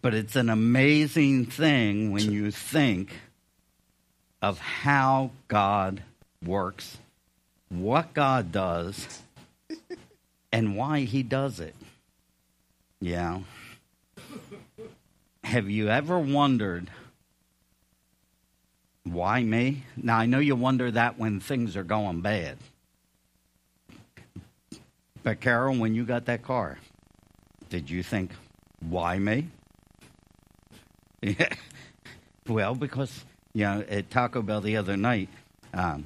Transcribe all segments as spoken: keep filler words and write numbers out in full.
But it's an amazing thing when you think of how God works, what God does, and why he does it. Yeah. Have you ever wondered, why me? Now, I know you wonder that when things are going bad. But, Carol, when you got that car, did you think, why me? Yeah. Well, because, you know, at Taco Bell the other night, um,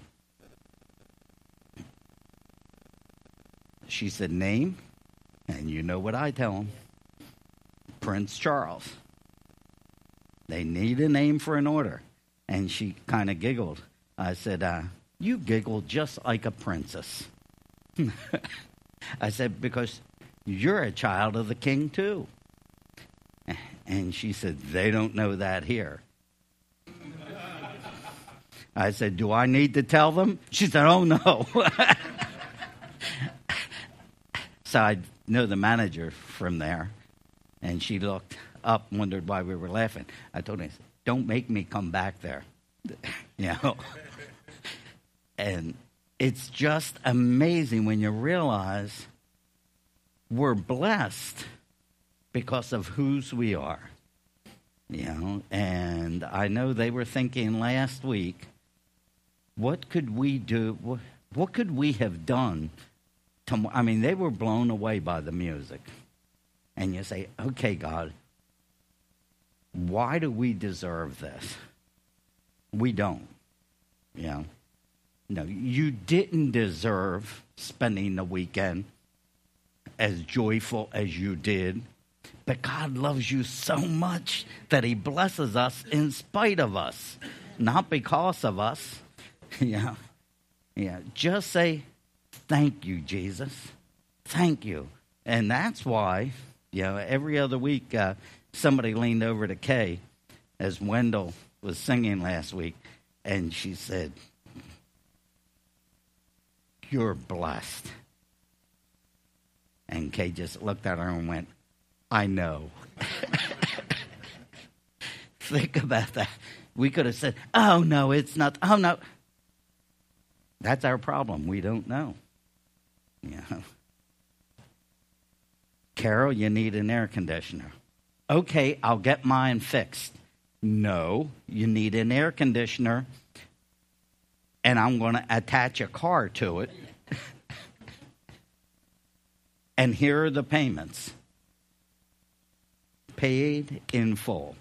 she said, name, and you know what I tell them, Prince Charles. They need a name for an order. And she kind of giggled. I said, uh, you giggle just like a princess. I said, because you're a child of the king, too. And she said, they don't know that here. I said, do I need to tell them? She said, oh, no. So I know the manager from there, and she looked up, wondered why we were laughing. I told her, don't make me come back there. You know? And it's just amazing when you realize we're blessed because of whose we are. You know, and I know they were thinking last week, what could we do? What, what could we have done? To, I mean, they were blown away by the music. And you say, okay, God, why do we deserve this? We don't. You know, no, you didn't deserve spending the weekend as joyful as you did. But God loves you so much that he blesses us in spite of us, not because of us. Yeah, yeah. Just say, thank you, Jesus. Thank you. And that's why, you know, every other week, uh, somebody leaned over to Kay as Wendell was singing last week, and she said, you're blessed. And Kay just looked at her and went, I know. Think about that. We could have said, oh, no, it's not. Oh, no. That's our problem. We don't know. Yeah. Carol, you need an air conditioner. Okay, I'll get mine fixed. No, you need an air conditioner, and I'm going to attach a car to it. And here are the payments. Paid in full.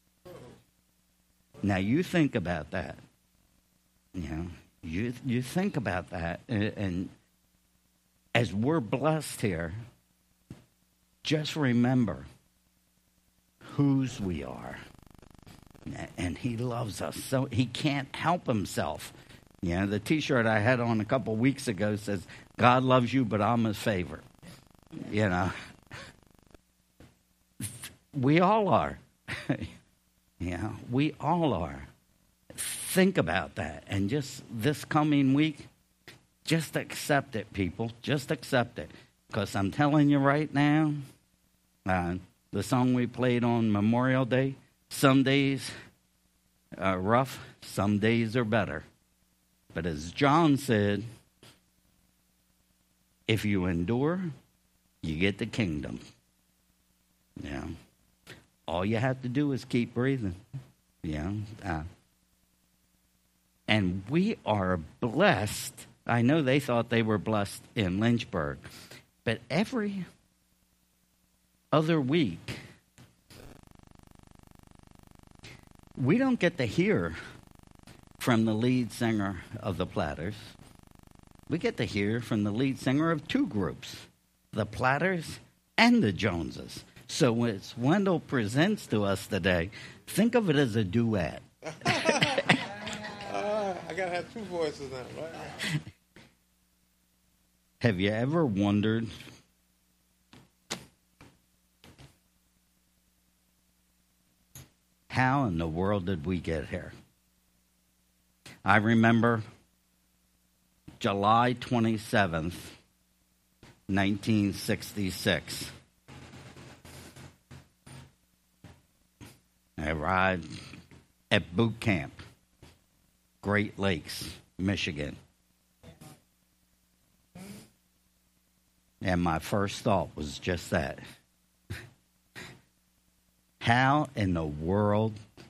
Now, you think about that. You know, you, you think about that. And, and as we're blessed here, just remember whose we are. And he loves us. So he can't help himself. You know, the T-shirt I had on a couple weeks ago says, God loves you, but I'm his favorite. You know. We all are. Yeah, we all are. Think about that. And just this coming week, just accept it, people. Just accept it. Because I'm telling you right now, uh, the song we played on Memorial Day, some days are rough, some days are better. But as John said, if you endure, you get the kingdom. Yeah. All you have to do is keep breathing. Yeah. Uh, and we are blessed. I know they thought they were blessed in Lynchburg. But every other week, we don't get to hear from the lead singer of the Platters. We get to hear from the lead singer of two groups, the Platters and the Joneses. So when Wendell presents to us today, think of it as a duet. uh, I got to have two voices now, right? Have you ever wondered how in the world did we get here? I remember July twenty-seventh, nineteen sixty-six. I arrived at boot camp, Great Lakes, Michigan. And my first thought was just that. How in the world,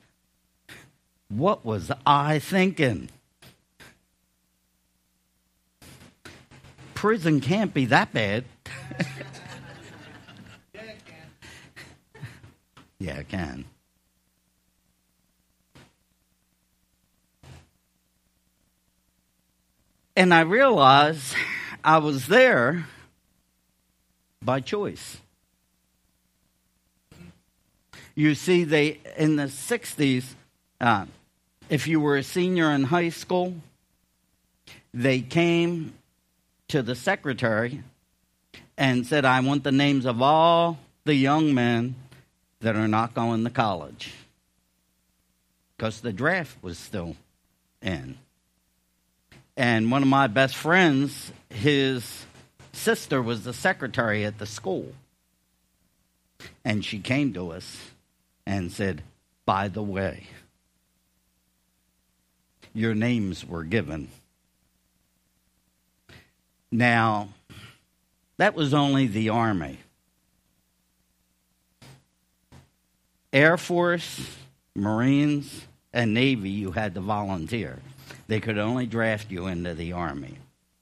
what was I thinking? Prison can't be that bad. Yeah, it can. And I realized I was there by choice. You see, they in the sixties, uh, if you were a senior in high school, they came to the secretary and said, I want the names of all the young men that are not going to college. Because the draft was still in. And one of my best friends, his sister was the secretary at the school. And she came to us and said, by the way, your names were given. Now, that was only the Army. Air Force, Marines, and Navy, you had to volunteer. They could only draft you into the Army.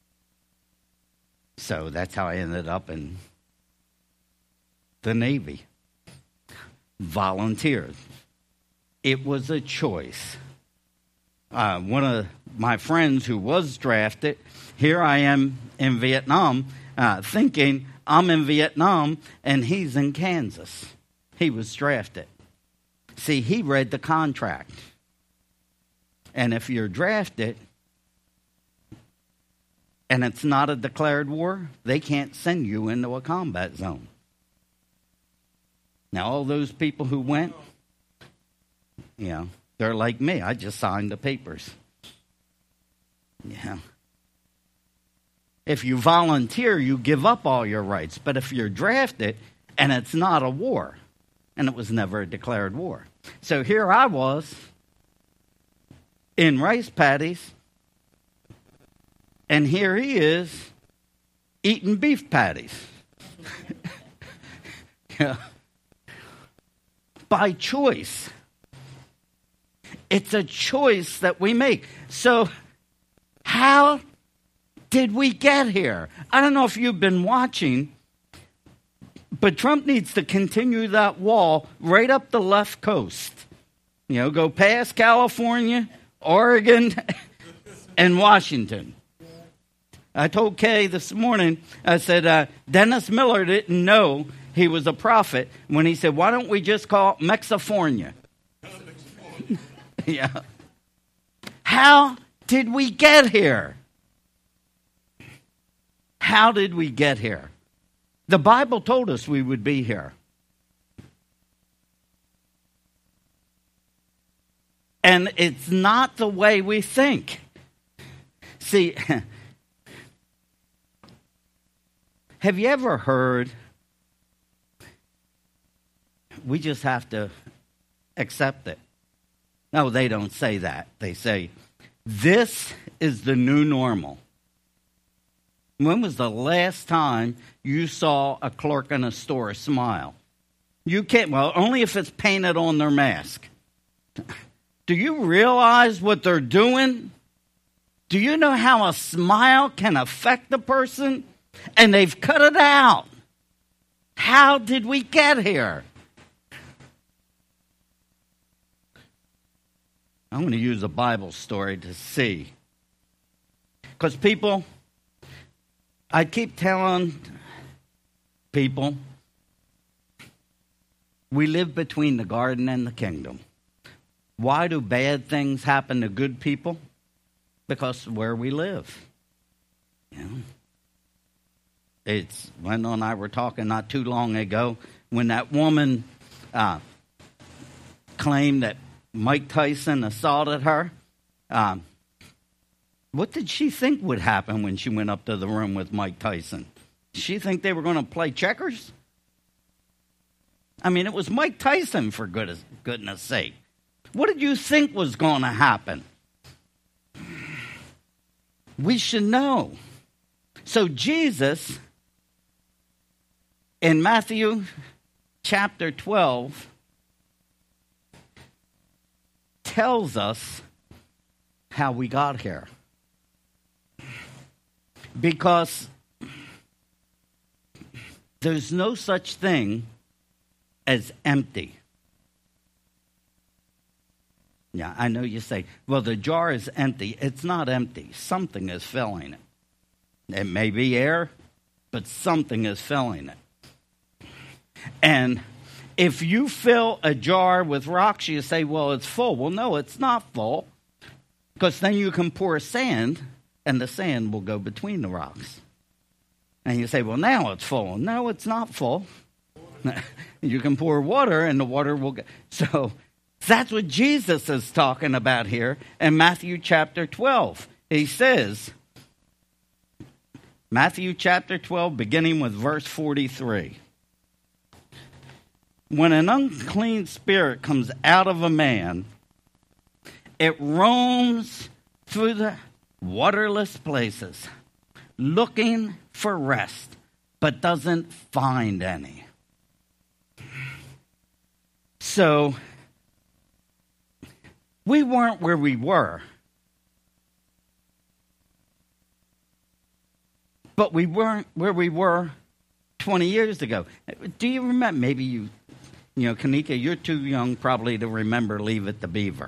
So that's how I ended up in the Navy. Volunteered. It was a choice. Uh, one of my friends who was drafted, here I am in Vietnam, uh, thinking I'm in Vietnam and he's in Kansas. He was drafted. See, he read the contract. And if you're drafted and it's not a declared war, they can't send you into a combat zone. Now, all those people who went, you know, they're like me. I just signed the papers. Yeah. If you volunteer, you give up all your rights. But if you're drafted and it's not a war, and it was never a declared war. So here I was in rice paddies, and here he is eating beef patties. Yeah. By choice. It's a choice that we make. So how did we get here? I don't know if you've been watching, but Trump needs to continue that wall right up the left coast. You know, go past California, Oregon, and Washington. I told Kay this morning, I said, uh, Dennis Miller didn't know he was a prophet when he said, why don't we just call it Mexifornia? Yeah. How did we get here? How did we get here? The Bible told us we would be here. And it's not the way we think. See, have you ever heard, we just have to accept it? No, they don't say that. They say, this is the new normal. When was the last time you saw a clerk in a store smile? You can't, well, only if it's painted on their mask. Do you realize what they're doing? Do you know how a smile can affect a person? And they've cut it out. How did we get here? I'm going to use a Bible story to see. Because people, I keep telling people, we live between the garden and the kingdom. Why do bad things happen to good people? Because of where we live. You know? It's, Wendell and I were talking not too long ago when that woman uh, claimed that Mike Tyson assaulted her. Um, what did she think would happen when she went up to the room with Mike Tyson? Did she think they were going to play checkers? I mean, it was Mike Tyson, for goodness, goodness sake. What did you think was going to happen? We should know. So Jesus, in Matthew chapter twelve, tells us how we got here. Because there's no such thing as empty. Yeah, I know you say, well, the jar is empty. It's not empty. Something is filling it. It may be air, but something is filling it. And if you fill a jar with rocks, you say, well, it's full. Well, no, it's not full. Because then you can pour sand, and the sand will go between the rocks. And you say, well, now it's full. No, it's not full. You can pour water, and the water will go. So that's what Jesus is talking about here in Matthew chapter twelve. He says, Matthew chapter twelve, beginning with verse forty-three. When an unclean spirit comes out of a man, it roams through the waterless places, looking for rest, but doesn't find any. So, we weren't where we were, but we weren't where we were twenty years ago. Do you remember? Maybe you, you know, Kanika, you're too young probably to remember Leave It to Beaver.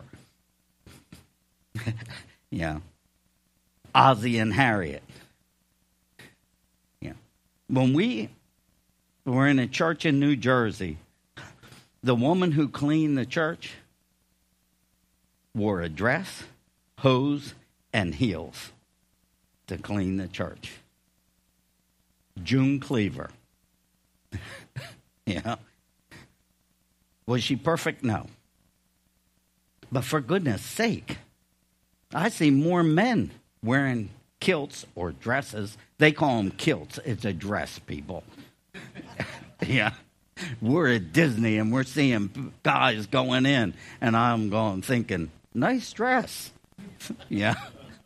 Yeah. Ozzie and Harriet. Yeah. When we were in a church in New Jersey, the woman who cleaned the church wore a dress, hose, and heels to clean the church. June Cleaver. Yeah. Was she perfect? No. But for goodness sake, I see more men wearing kilts or dresses. They call them kilts. It's a dress, people. Yeah. We're at Disney and we're seeing guys going in, and I'm going thinking, nice dress. Yeah.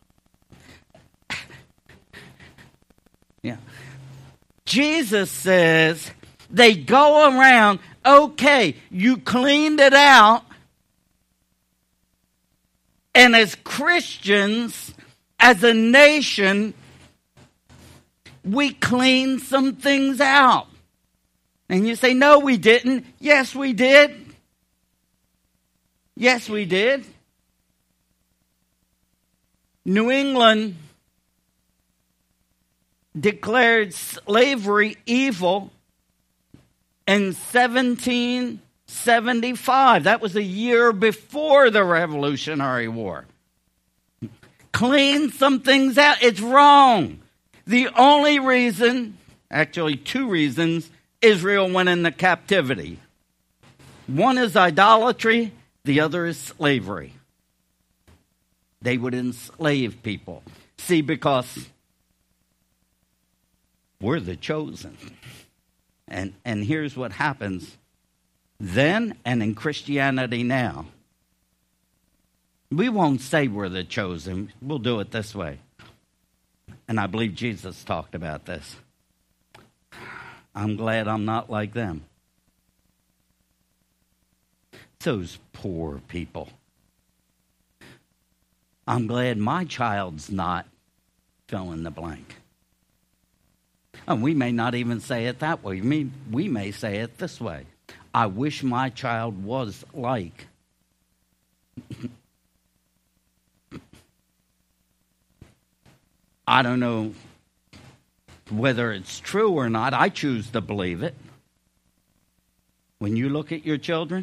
Yeah. Jesus says they go around, okay, you cleaned it out, and as Christians, as a nation, we cleaned some things out. And you say, no, we didn't. Yes, we did. Yes, we did. New England declared slavery evil in seventeen seventy-five. That was a year before the Revolutionary War. Clean some things out. It's wrong. The only reason, actually two reasons, Israel went into captivity. One is idolatry, the other is slavery. They would enslave people. See, because we're the chosen. And, and here's what happens then and in Christianity now. We won't say we're the chosen. We'll do it this way. And I believe Jesus talked about this. I'm glad I'm not like them. Those poor people. I'm glad my child's not fill in the blank. And we may not even say it that way. We, we may say it this way. I wish my child was like. I don't know whether it's true or not. I choose to believe it. When you look at your children,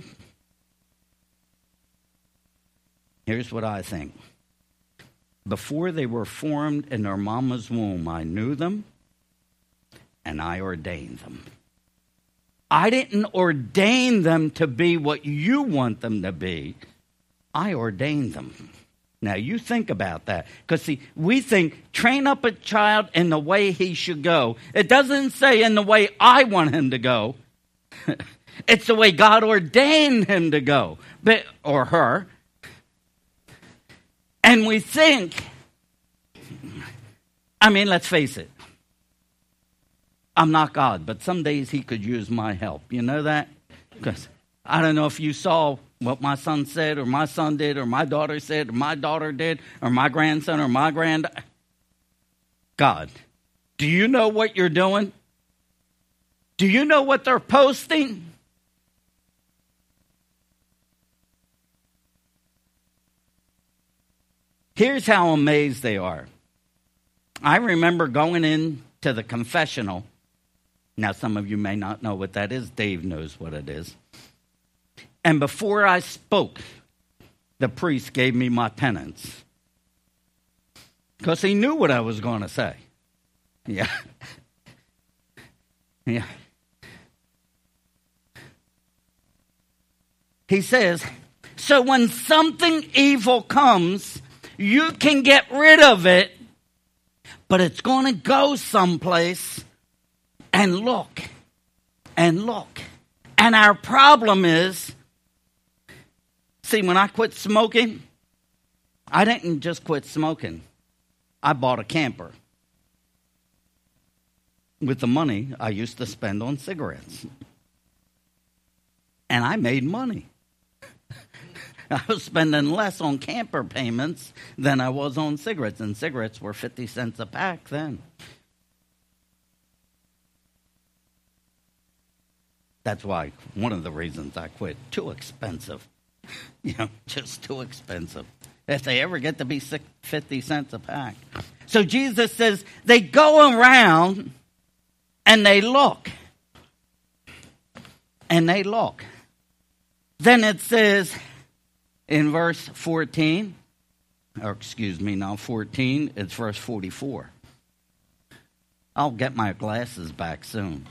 here's what I think. Before they were formed in their mama's womb, I knew them and I ordained them. I didn't ordain them to be what you want them to be. I ordained them. Now, you think about that. Because, see, we think, train up a child in the way he should go. It doesn't say in the way I want him to go. It's the way God ordained him to go, but, or her. And we think, I mean, let's face it. I'm not God, but some days he could use my help. You know that? Because I don't know if you saw what my son said, or my son did, or my daughter said, or my daughter did, or my grandson, or my grand. God, do you know what you're doing? Do you know what they're posting? Here's how amazed they are. I remember going in to the confessional. Now, some of you may not know what that is. Dave knows what it is. And before I spoke, the priest gave me my penance. Because he knew what I was going to say. Yeah. Yeah. He says, so when something evil comes, you can get rid of it, but it's going to go someplace and look and look. And our problem is, see, when I quit smoking, I didn't just quit smoking. I bought a camper with the money I used to spend on cigarettes. And I made money. I was spending less on camper payments than I was on cigarettes, and cigarettes were fifty cents a pack then. That's why, one of the reasons I quit. Too expensive. You know, just too expensive. If they ever get to be fifty cents a pack. So Jesus says, they go around and they look. And they look. Then it says in verse fourteen, or excuse me, now fourteen, it's verse forty-four. I'll get my glasses back soon.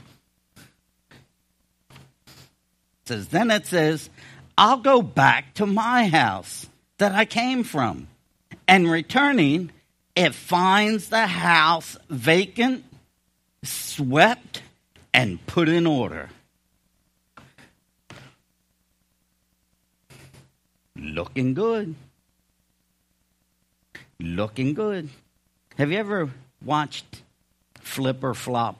It says, then it says, I'll go back to my house that I came from. And returning, it finds the house vacant, swept, and put in order. Looking good. Looking good. Have you ever watched Flip or Flop?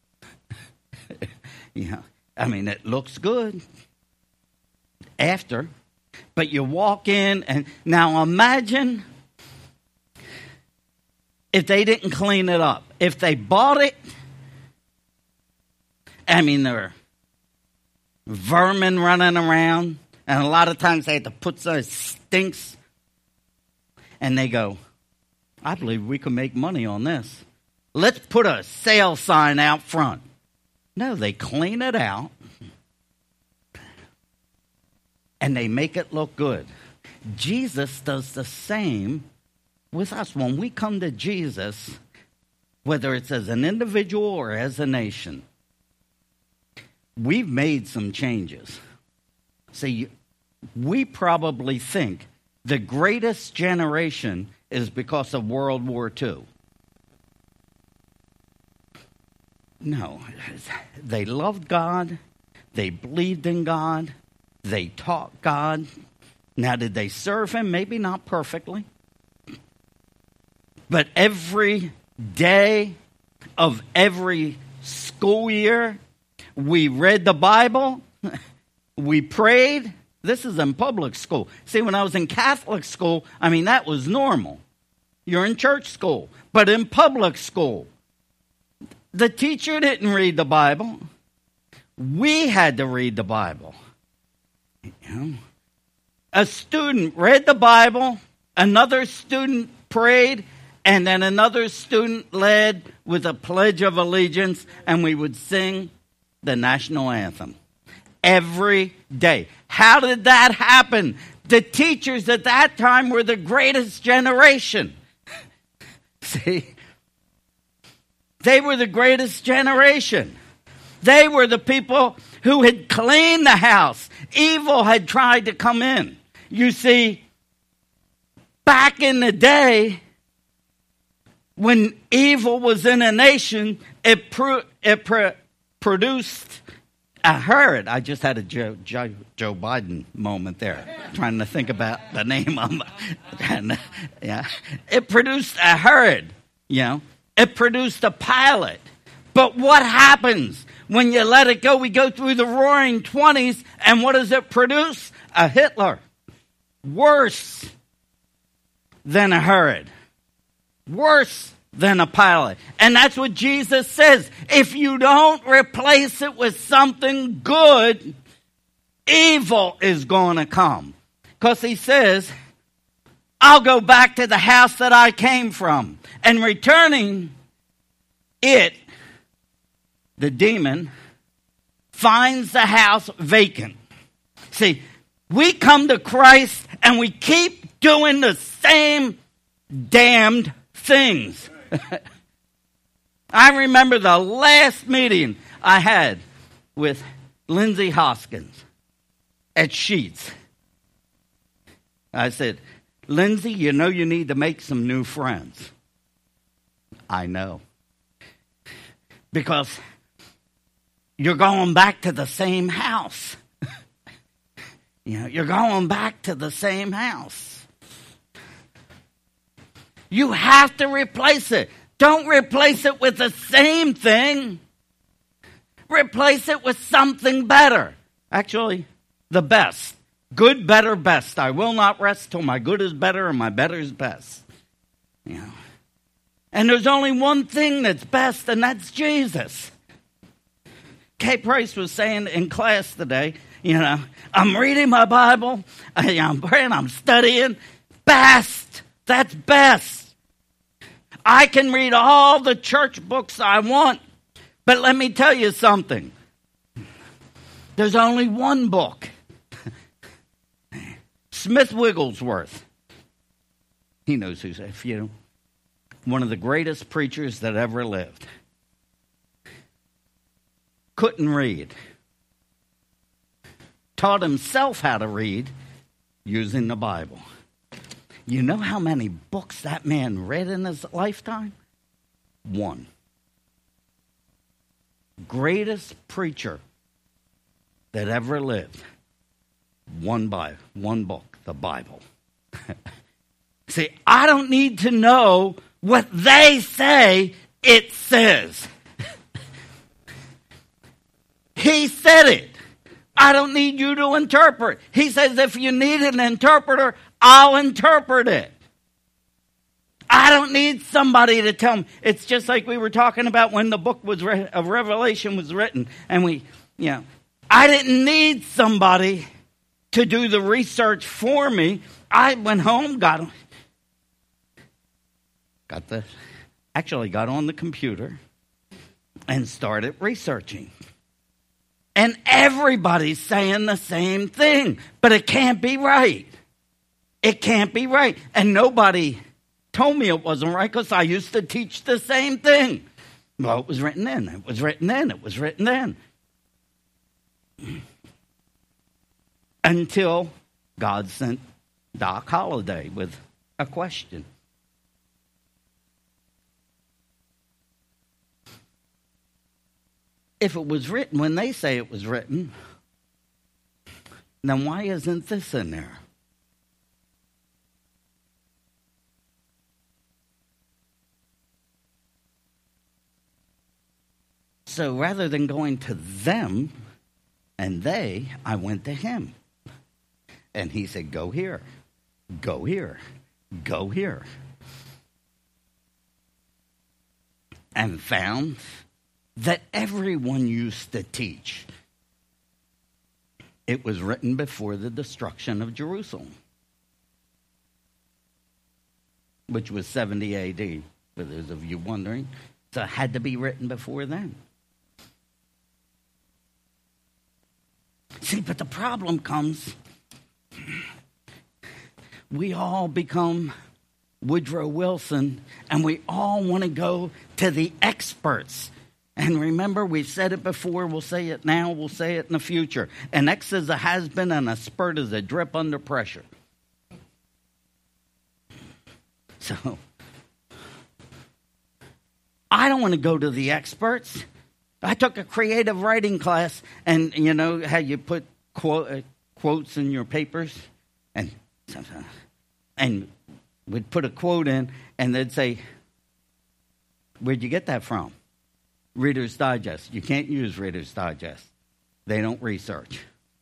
Yeah, I mean, it looks good after, but you walk in and now imagine if they didn't clean it up. If they bought it, I mean, there are vermin running around. And a lot of times they have to put some stinks. And they go, I believe we can make money on this. Let's put a sale sign out front. No, they clean it out. And they make it look good. Jesus does the same with us. When we come to Jesus, whether it's as an individual or as a nation, we've made some changes. See, we probably think the greatest generation is because of World War Two. No, they loved God. They believed in God. They taught God. Now, did they serve him? Maybe not perfectly. But every day of every school year, we read the Bible. We prayed. This is in public school. See, when I was in Catholic school, I mean, that was normal. You're in church school. But in public school, the teacher didn't read the Bible. We had to read the Bible. You know? A student read the Bible, another student prayed, and then another student led with a Pledge of Allegiance, and we would sing the national anthem. Every day. How did that happen? The teachers at that time were the greatest generation. See? They were the greatest generation. They were the people who had cleaned the house. Evil had tried to come in. You see, back in the day, when evil was in a nation, it, pro- it pro- produced a Herod. I just had a Joe, Joe, Joe Biden moment there, trying to think about the name of it. Yeah. It produced a Herod, you know. It produced a Pilate. But what happens when you let it go? We go through the roaring twenties, and what does it produce? A Hitler. Worse than a Herod. Worse than a Pilate. And that's what Jesus says. If you don't replace it with something good, evil is going to come. Because he says, I'll go back to the house that I came from. And returning it, the demon, finds the house vacant. See, we come to Christ and we keep doing the same damned things. I remember the last meeting I had with Lindsay Hoskins at Sheets. I said, Lindsay, you know you need to make some new friends. I know. Because you're going back to the same house. You know, you're going back to the same house. You have to replace it. Don't replace it with the same thing. Replace it with something better. Actually, the best. Good, better, best. I will not rest till my good is better and my better is best. You know. And there's only one thing that's best, and that's Jesus. Kay Price was saying in class today, you know, I'm reading my Bible, I'm praying, I'm studying. Best. That's best. I can read all the church books I want, but let me tell you something. There's only one book. Smith Wigglesworth. He knows who's, if you know, one of the greatest preachers that ever lived. Couldn't read. Taught himself how to read using the Bible. You know how many books that man read in his lifetime? One. Greatest preacher that ever lived. One Bible, one book, the Bible. See, I don't need to know what they say it says. He said it. I don't need you to interpret. He says if you need an interpreter, I'll interpret it. I don't need somebody to tell me. It's just like we were talking about when the book was re- of Revelation was written. And we, you know, I didn't need somebody to do the research for me. I went home, got got the, actually got on the computer and started researching. And everybody's saying the same thing, but it can't be right. It can't be right. And nobody told me it wasn't right because I used to teach the same thing. Well, it was written in. It was written in. It was written in. Until God sent Doc Holliday with a question. If it was written when they say it was written, then why isn't this in there? So rather than going to them and they, I went to him. And he said, go here, go here, go here. And found that everyone used to teach. It was written before the destruction of Jerusalem, which was seventy A D, for those of you wondering. So it had to be written before then. See, but the problem comes, we all become Woodrow Wilson, and we all want to go to the experts. And remember, we've said it before, we'll say it now, we'll say it in the future. An X is a has-been and a spurt is a drip under pressure. So, I don't want to go to the experts. I took a creative writing class, and you know how you put quote, uh, quotes in your papers? And and we'd put a quote in, and they'd say, where'd you get that from? Reader's Digest. You can't use Reader's Digest. They don't research.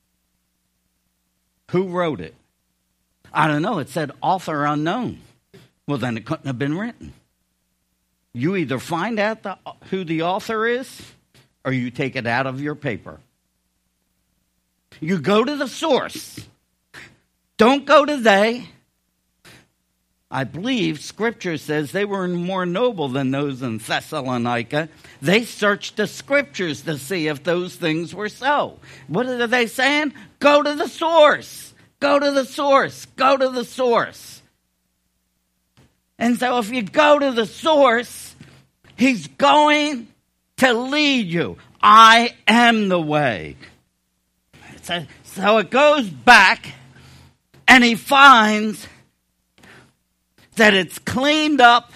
Who wrote it? I don't know. It said author unknown. Well, then it couldn't have been written. You either find out the, who the author is, or you take it out of your paper. You go to the source. Don't go to they. I believe Scripture says they were more noble than those in Thessalonica. They searched the Scriptures to see if those things were so. What are they saying? Go to the source. Go to the source. Go to the source. And so if you go to the source, he's going to lead you. I am the way. So, so it goes back, and he finds that it's cleaned up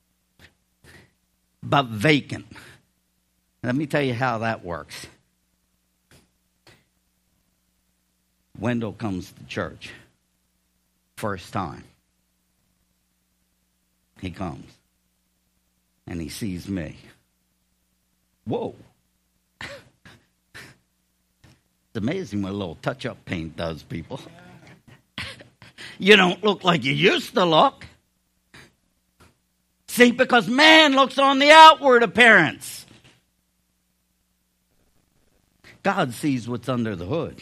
but vacant. Let me tell you how that works. Wendell comes to church. First time. He comes. And he sees me. Whoa. It's amazing what a little touch-up paint does, people. You don't look like you used to look. See, because man looks on the outward appearance. God sees what's under the hood.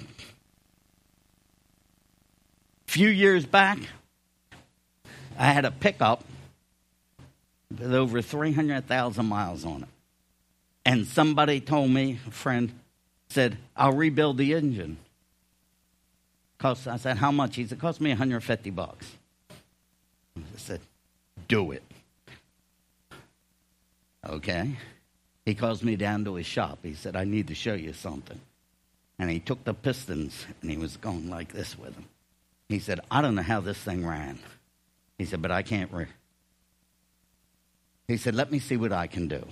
A few years back, I had a pickup with over three hundred thousand miles on it. And somebody told me, a friend, said, I'll rebuild the engine. Cost, I said, how much? He said, it cost me one hundred fifty bucks. I said, do it. Okay. He calls me down to his shop. He said, I need to show you something. And he took the pistons, and he was going like this with them. He said, I don't know how this thing ran. He said, but I can't re-. He said, let me see what I can do.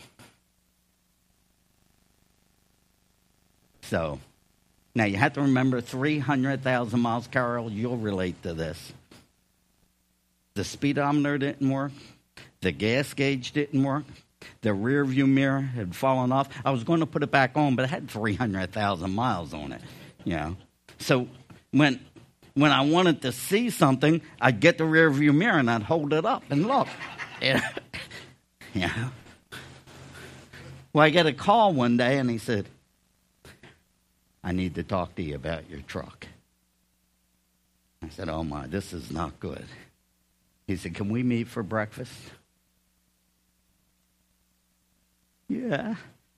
So, now you have to remember three hundred thousand miles. Carol, you'll relate to this. The speedometer didn't work. The gas gauge didn't work. The rear view mirror had fallen off. I was going to put it back on, but it had three hundred thousand miles on it. You know? So when when I wanted to see something, I'd get the rear view mirror and I'd hold it up and look. Yeah. Yeah. Well, I get a call one day and he said, I need to talk to you about your truck. I said, oh my, this is not good. He said, can we meet for breakfast? Yeah.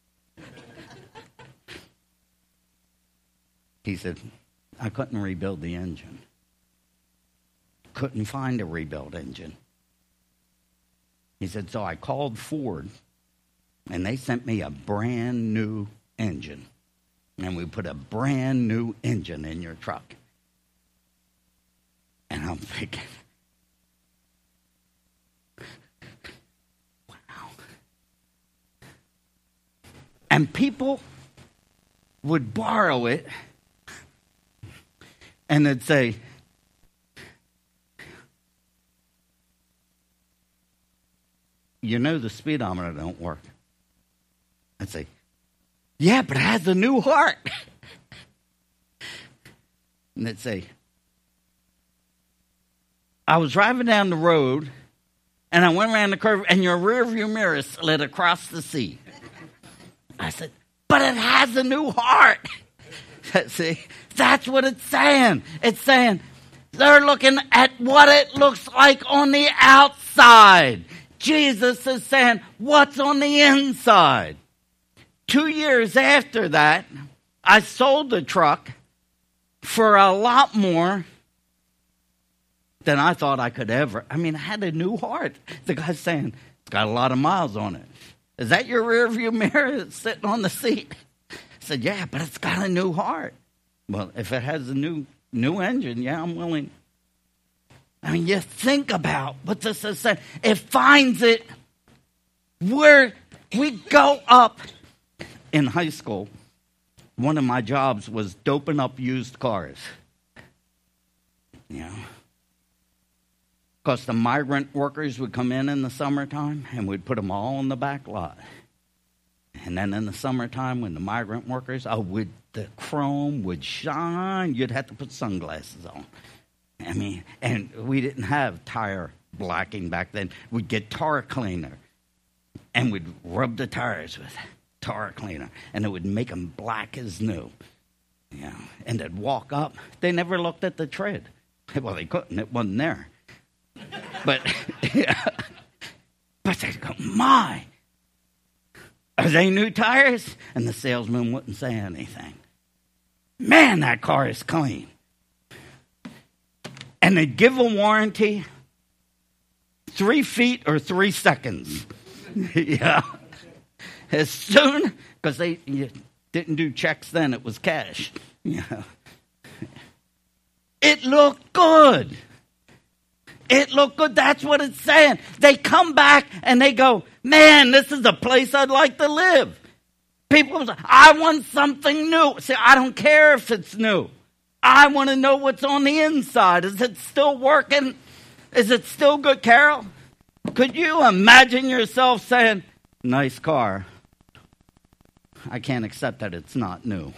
He said, I couldn't rebuild the engine. Couldn't find a rebuilt engine. He said, so I called Ford, and they sent me a brand new engine. And we put a brand new engine in your truck. And I'm thinking, wow. And people would borrow it and they'd say, you know the speedometer don't work. I'd say, yeah, but it has a new heart. And they'd say, I was driving down the road and I went around the curve and your rear view mirror slid across the seat. I said, but it has a new heart. See, that's what it's saying. It's saying they're looking at what it looks like on the outside. Jesus is saying, what's on the inside? Two years after that, I sold the truck for a lot more than I thought I could ever. I mean, I had a new heart. The guy's saying, it's got a lot of miles on it. Is that your rear view mirror that's sitting on the seat? I said, yeah, but it's got a new heart. Well, if it has a new new engine, yeah, I'm willing. I mean, you think about what this is saying. It finds it where we go up in high school, one of my jobs was doping up used cars. You know, because the migrant workers would come in in the summertime and we'd put them all in the back lot. And then in the summertime when the migrant workers, oh, would, the chrome would shine. You'd have to put sunglasses on. I mean, and we didn't have tire blacking back then. We'd get tar cleaner and we'd rub the tires with tar cleaner. And it would make them black as new. You know, and they'd walk up. They never looked at the tread. Well, they couldn't. It wasn't there. But, yeah. But they'd go, my, are they new tires? And the salesman wouldn't say anything. Man, that car is clean. And they'd give a warranty three feet or three seconds. Yeah. As soon, because they you didn't do checks then, it was cash. Yeah. It looked good. It looked good. That's what it's saying. They come back and they go, man, this is a place I'd like to live. People say, I want something new. See, I don't care if it's new. I want to know what's on the inside. Is it still working? Is it still good, Carol? Could you imagine yourself saying, nice car. I can't accept that it's not new.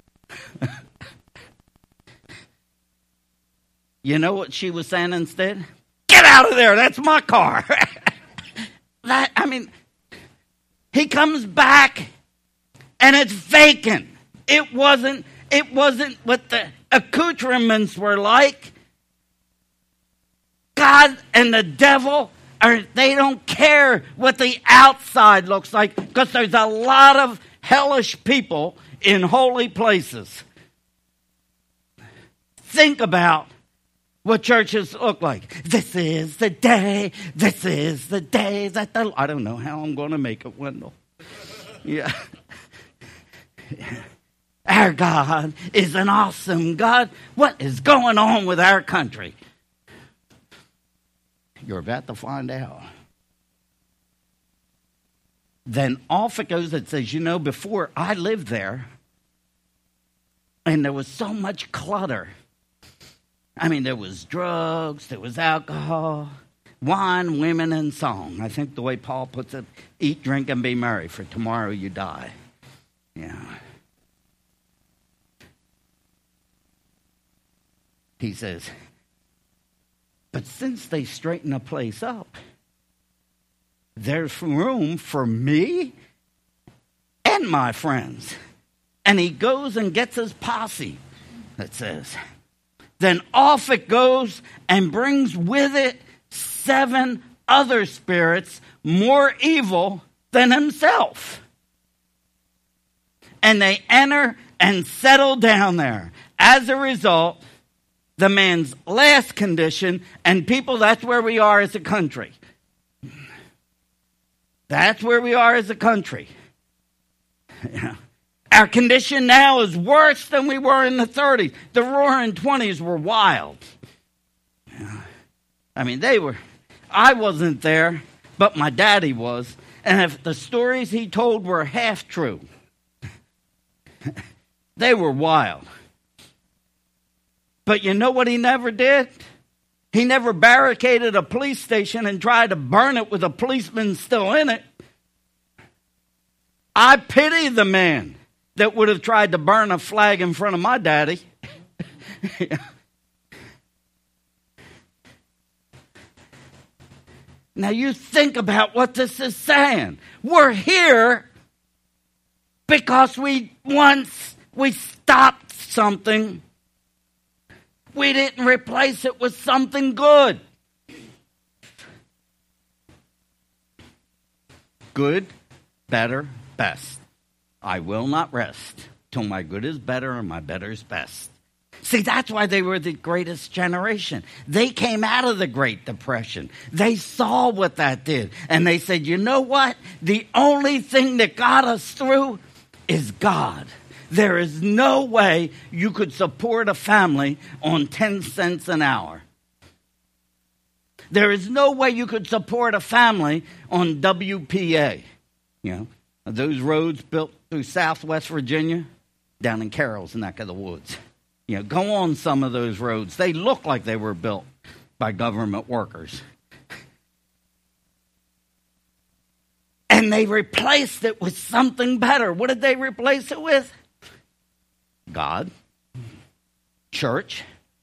You know what she was saying instead? Get out of there. That's my car. That, I mean, he comes back and it's vacant. It wasn't, it wasn't what the accoutrements were like. God and the devil, are, they don't care what the outside looks like because there's a lot of hellish people in holy places. Think about what churches look like. This is the day. This is the day that the... I don't know how I'm going to make it, Wendell. Yeah. Our God is an awesome God. What is going on with our country? You're about to find out. Then off it goes. It says, you know, before I lived there, and there was so much clutter. I mean, there was drugs, there was alcohol, wine, women, and song. I think the way Paul puts it, eat, drink, and be merry, for tomorrow you die. Yeah. He says, but since they straighten the place up, there's room for me and my friends. And he goes and gets his posse, it says. Then off it goes and brings with it seven other spirits more evil than himself. And they enter and settle down there. As a result, the man's last condition, and people, that's where we are as a country. That's where we are as a country. Yeah. Our condition now is worse than we were in the thirties. The roaring twenties were wild. Yeah. I mean, they were, I wasn't there, but my daddy was. And if the stories he told were half true, they were wild. But you know what he never did? He never barricaded a police station and tried to burn it with a policeman still in it. I pity the man that would have tried to burn a flag in front of my daddy. Now you think about what this is saying. We're here because we once we stopped something. We didn't replace it with something good. Good, better, best. I will not rest till my good is better and my better is best. See, that's why they were the greatest generation. They came out of the Great Depression. They saw what that did. And they said, you know what? The only thing that got us through is God. There is no way you could support a family on ten cents an hour. There is no way you could support a family on W P A. You know, Those roads built through southwest Virginia, down in Carroll's neck of the woods. You know, go on some of those roads. They look like they were built by government workers. And they replaced it with something better. What did they replace it with? God, church,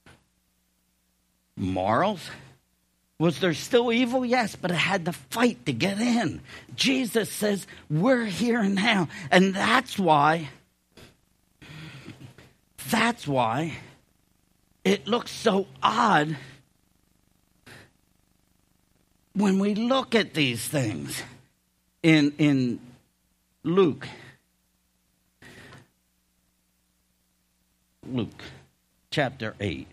morals. Was there still evil? Yes, but it had to fight to get in. Jesus says, we're here now. And that's why, that's why it looks so odd when we look at these things in, in Luke. Luke chapter eight.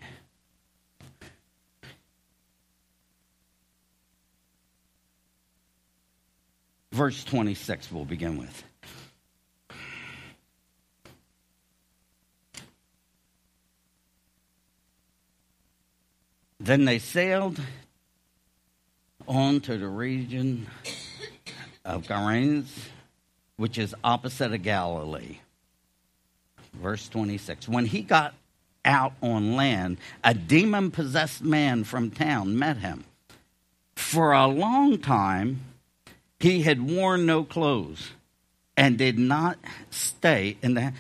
Verse twenty-six we'll begin with. Then they sailed on to the region of Gerasenes, which is opposite of Galilee. Verse twenty-six. When he got out on land, a demon-possessed man from town met him. For a long time, he had worn no clothes and did not stay in the...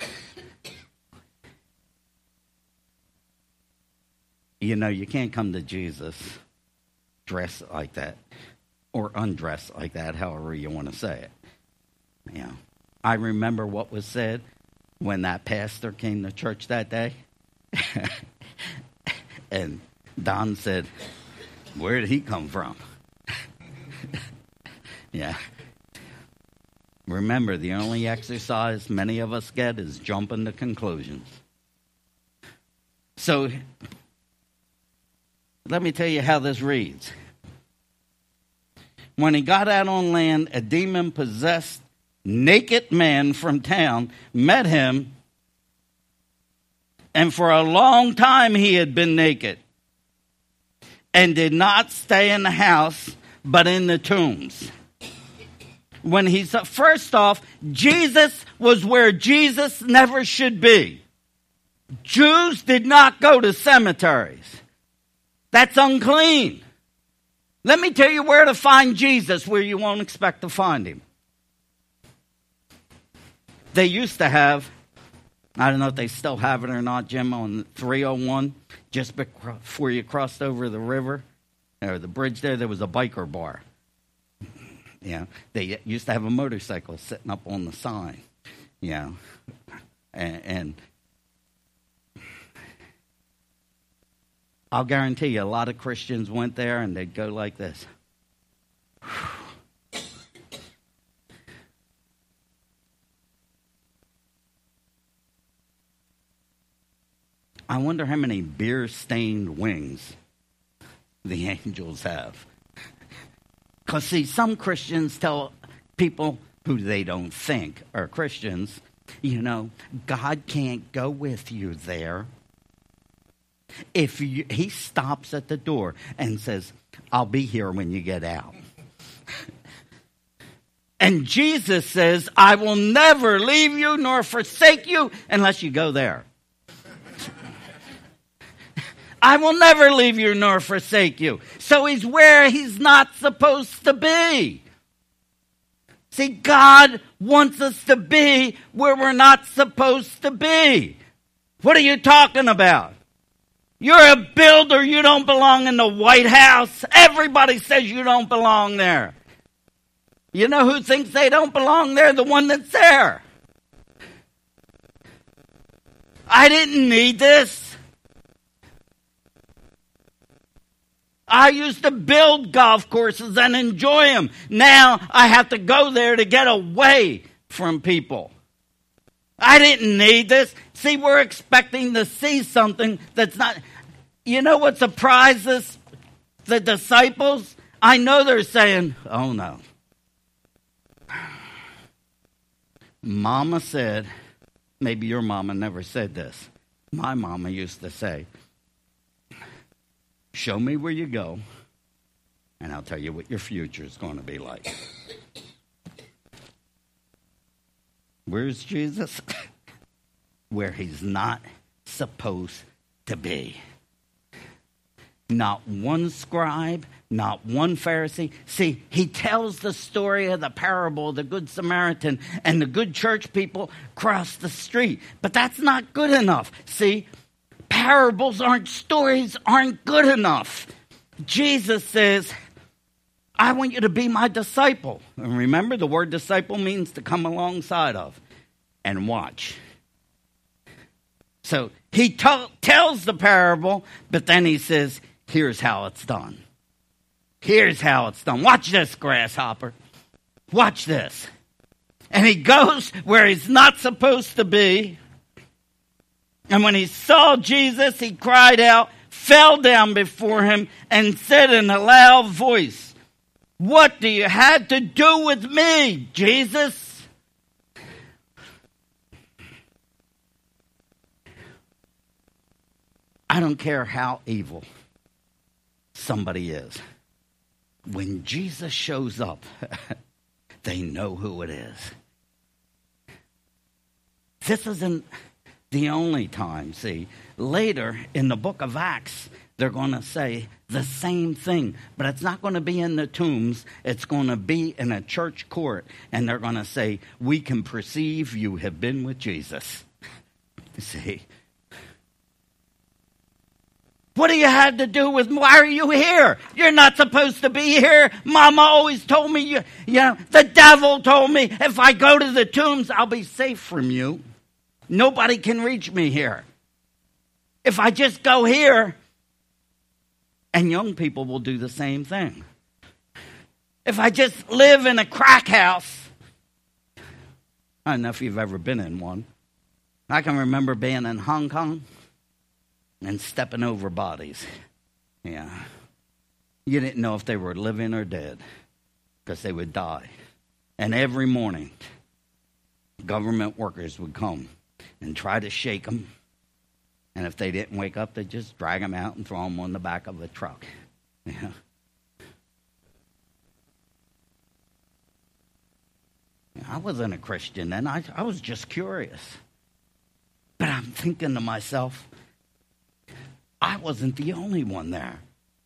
You know, you can't come to Jesus dressed like that or undressed like that, however you want to say it. You know, I remember what was said when that pastor came to church that day. And Don said, where did he come from? Yeah. Remember, the only exercise many of us get is jumping to conclusions. So, let me tell you how this reads. When he got out on land, a demon-possessed naked man from town met him, and for a long time he had been naked and did not stay in the house, but in the tombs. When he's first off, Jesus was where Jesus never should be. Jews did not go to cemeteries. That's unclean. Let me tell you where to find Jesus where you won't expect to find him. They used to have, I don't know if they still have it or not, Jim, on three oh one, just before you crossed over the river, or the bridge there, there was a biker bar. You know, they used to have a motorcycle sitting up on the sign, you know, and, and I'll guarantee you a lot of Christians went there and they'd go like this. I wonder how many beer-stained wings the angels have. Because, see, some Christians tell people who they don't think are Christians, you know, God can't go with you there. If you, he stops at the door and says, I'll be here when you get out. And Jesus says, I will never leave you nor forsake you unless you go there. I will never leave you nor forsake you. So he's where he's not supposed to be. See, God wants us to be where we're not supposed to be. What are you talking about? You're a builder. You don't belong in the White House. Everybody says you don't belong there. You know who thinks they don't belong there? The one that's there. I didn't need this. I used to build golf courses and enjoy them. Now I have to go there to get away from people. I didn't need this. See, we're expecting to see something that's not... You know what surprises the disciples? I know they're saying, oh no. Mama said, maybe your mama never said this. My mama used to say, show me where you go, and I'll tell you what your future is going to be like. Where's Jesus? Where he's not supposed to be. Not one scribe, not one Pharisee. See, he tells the story of the parable of the Good Samaritan, and the good church people cross the street. But that's not good enough. See, parables aren't, stories aren't good enough. Jesus says, I want you to be my disciple. And remember, the word disciple means to come alongside of and watch. So he t- tells the parable, but then he says, here's how it's done. Here's how it's done. Watch this, grasshopper. Watch this. And he goes where he's not supposed to be. And when he saw Jesus, he cried out, fell down before him, and said in a loud voice, what do you have to do with me, Jesus? I don't care how evil somebody is. When Jesus shows up, they know who it is. This isn't the only time. See, later in the book of Acts, they're going to say the same thing, but it's not going to be in the tombs. It's going to be in a church court, and they're going to say, we can perceive you have been with Jesus. See? What do you have to do with, why are you here? You're not supposed to be here. Mama always told me, you, you know, the devil told me if I go to the tombs, I'll be safe from you. Nobody can reach me here. If I just go here, and young people will do the same thing. If I just live in a crack house, I don't know if you've ever been in one. I can remember being in Hong Kong and stepping over bodies. Yeah. You didn't know if they were living or dead because they would die. And every morning, government workers would come and try to shake them. And if they didn't wake up, they'd just drag them out and throw them on the back of a truck. Yeah. I wasn't a Christian then. I, I was just curious. But I'm thinking to myself, I wasn't the only one there.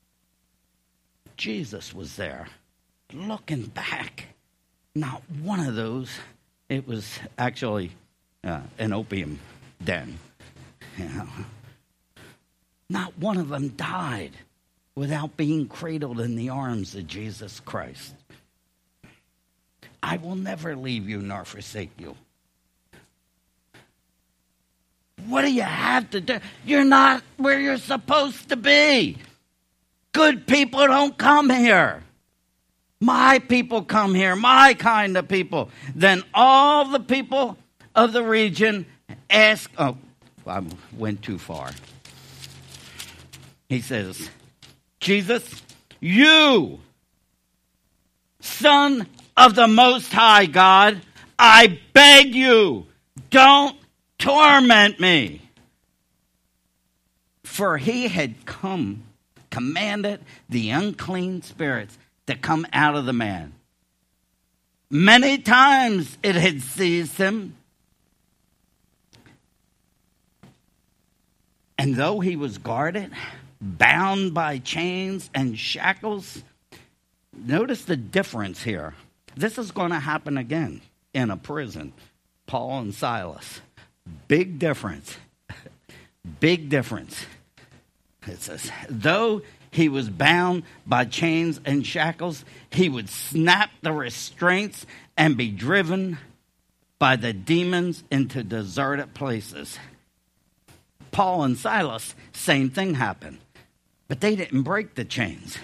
Jesus was there. Looking back, not one of those. It was actually uh, an opium den. You know, not one of them died without being cradled in the arms of Jesus Christ. I will never leave you nor forsake you. What do you have to do? You're not where you're supposed to be. Good people don't come here. My people come here, my kind of people. Then all the people of the region ask, oh, I went too far. He says, Jesus, you, Son of the Most High God, I beg you, don't torment me. For he had come, commanded the unclean spirits to come out of the man. Many times it had seized him. And though he was guarded, bound by chains and shackles, notice the difference here. This is going to happen again in a prison. Paul and Silas. Big difference. Big difference. It says, though he was bound by chains and shackles, he would snap the restraints and be driven by the demons into deserted places. Paul and Silas, same thing happened. But they didn't break the chains.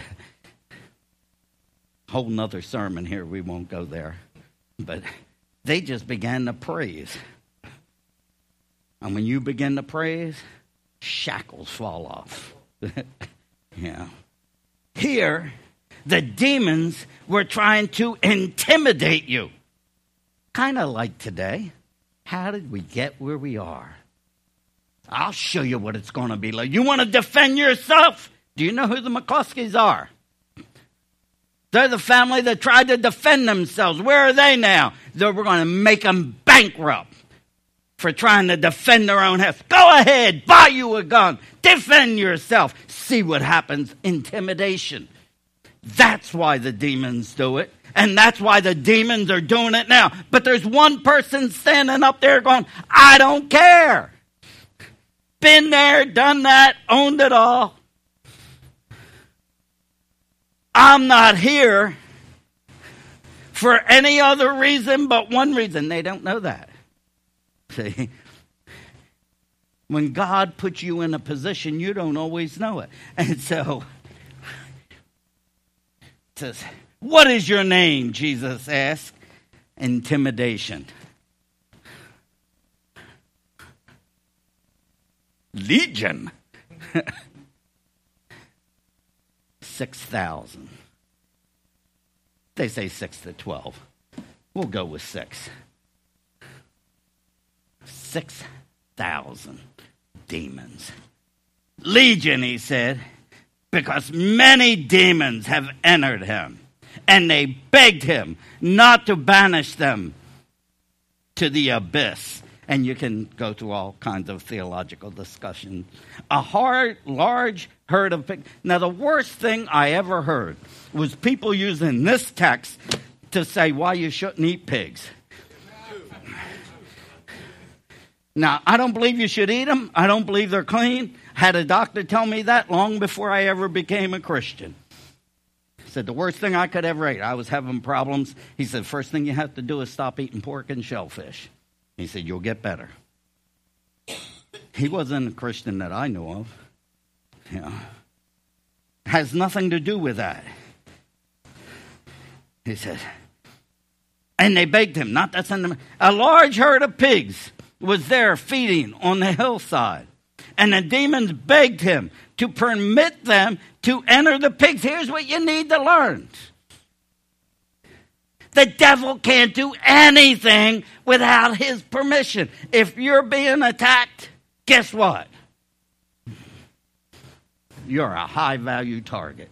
Whole nother sermon here, we won't go there. But they just began to praise. And when you begin to praise, shackles fall off. Yeah. Here, the demons were trying to intimidate you. Kind of like today. How did we get where we are? I'll show you what it's going to be like. You want to defend yourself? Do you know who the McCloskeys are? They're the family that tried to defend themselves. Where are they now? They're, we're going to make them back bankrupt for trying to defend their own house. Go ahead, buy you a gun. Defend yourself. See what happens. Intimidation. That's why the demons do it. And that's why the demons are doing it now. But there's one person standing up there going, I don't care. Been there, done that, owned it all. I'm not here for any other reason but one reason. They don't know that. See? When God puts you in a position, you don't always know it. And so, it says, what is your name? Jesus asked. Intimidation. Legion. Six thousand. They say six to twelve. We'll go with six. Six thousand demons. Legion, he said, because many demons have entered him. And they begged him not to banish them to the abyss. And you can go through all kinds of theological discussion. A hard, large herd of pigs. Now, the worst thing I ever heard was people using this text to say why you shouldn't eat pigs. Now, I don't believe you should eat them. I don't believe they're clean. Had a doctor tell me that long before I ever became a Christian. He said the worst thing I could ever eat. I was having problems. He said, first thing you have to do is stop eating pork and shellfish. He said, you'll get better. He wasn't a Christian that I know of. You know, has nothing to do with that. He said, and they begged him not to send them. A large herd of pigs was there feeding on the hillside. And the demons begged him to permit them to enter the pigs. Here's what you need to learn. The devil can't do anything without his permission. If you're being attacked, guess what? You're a high-value target.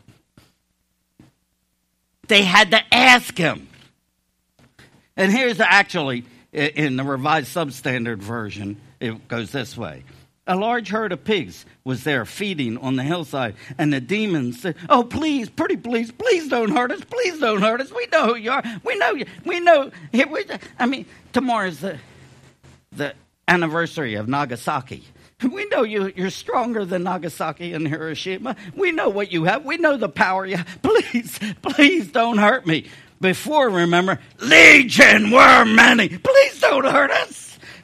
They had to ask him. And here's actually, in the Revised Substandard Version, it goes this way. A large herd of pigs was there feeding on the hillside, and the demons said, oh, please, pretty please, please don't hurt us, please don't hurt us. We know who you are. We know you. We know. Here we, I mean, tomorrow's the, the anniversary of Nagasaki. We know you, you're stronger than Nagasaki and Hiroshima. We know what you have. We know the power you have. Please, please don't hurt me. Before, remember, Legion were many. Please don't hurt us.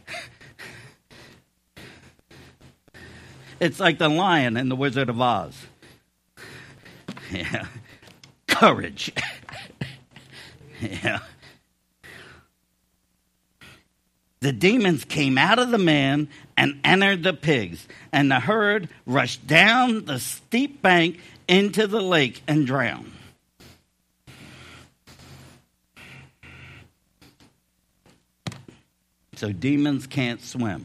It's like the lion in The Wizard of Oz. Yeah. Courage. Yeah. The demons came out of the man and entered the pigs, and the herd rushed down the steep bank into the lake and drowned. So demons can't swim.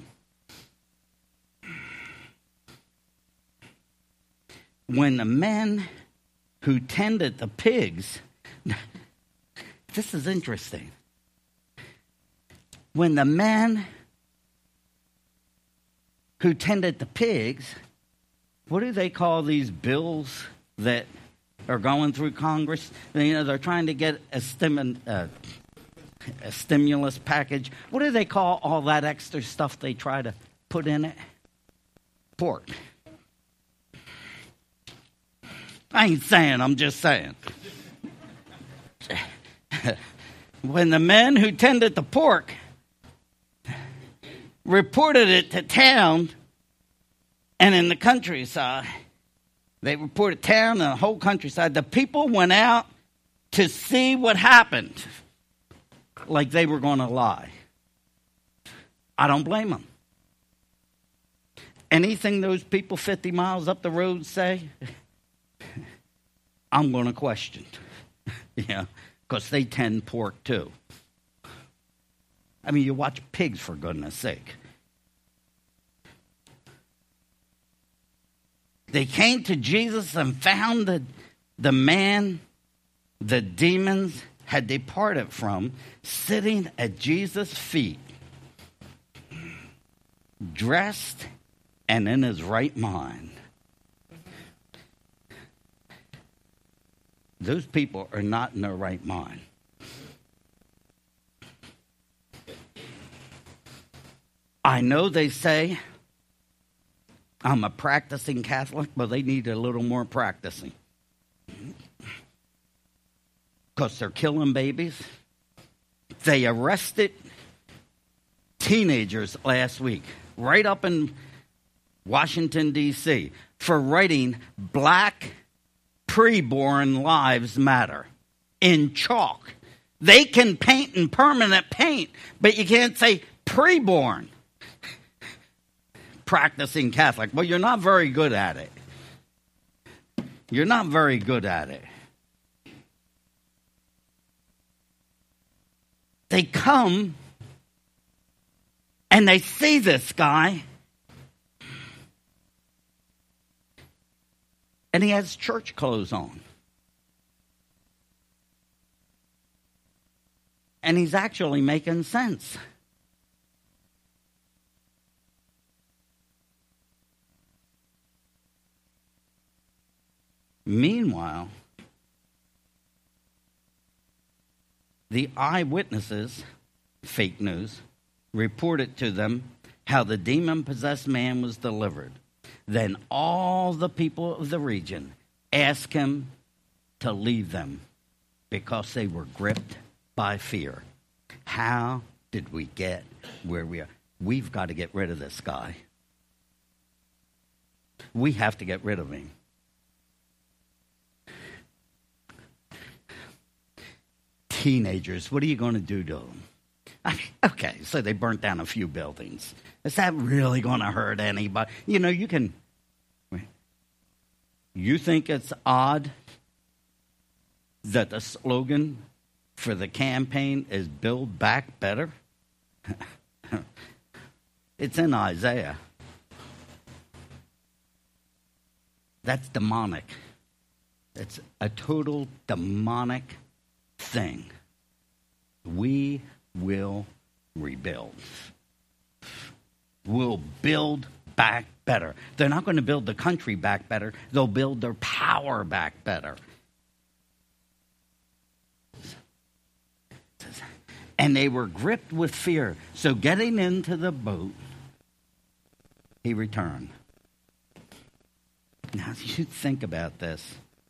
When the men who tended the pigs, this is interesting. When the men who tended the pigs, what do they call these bills that are going through Congress? You know, they're trying to get a, stim- uh, a stimulus package. What do they call all that extra stuff they try to put in it? Pork. I ain't saying, I'm just saying. When the men who tended the pork reported it to town and in the countryside, they reported town and the whole countryside, the people went out to see what happened like they were going to lie. I don't blame them. Anything those people fifty miles up the road say, I'm going to question. Yeah, because they tend pork too. I mean, you watch pigs, for goodness sake. They came to Jesus and found that the man the demons had departed from sitting at Jesus' feet, dressed and in his right mind. Those people are not in their right mind. I know they say I'm a practicing Catholic, but they need a little more practicing. Because they're killing babies. They arrested teenagers last week, right up in Washington, D C, for writing Black Preborn Lives Matter in chalk. They can paint in permanent paint, but you can't say preborn. Practicing Catholic. Well, you're not very good at it. You're not very good at it. They come and they see this guy, and he has church clothes on. And he's actually making sense. Meanwhile, the eyewitnesses, fake news, reported to them how the demon-possessed man was delivered. Then all the people of the region asked him to leave them because they were gripped by fear. How did we get where we are? We've got to get rid of this guy. We have to get rid of him. Teenagers, what are you going to do to them? I mean, okay, so they burnt down a few buildings. Is that really going to hurt anybody? You know, you can... You think it's odd that the slogan for the campaign is Build Back Better? It's in Isaiah. That's demonic. It's a total demonic thing. We will rebuild. We'll build back better. They're not going to build the country back better. They'll build their power back better. And they were gripped with fear. So getting into the boat, he returned. Now, you think about this.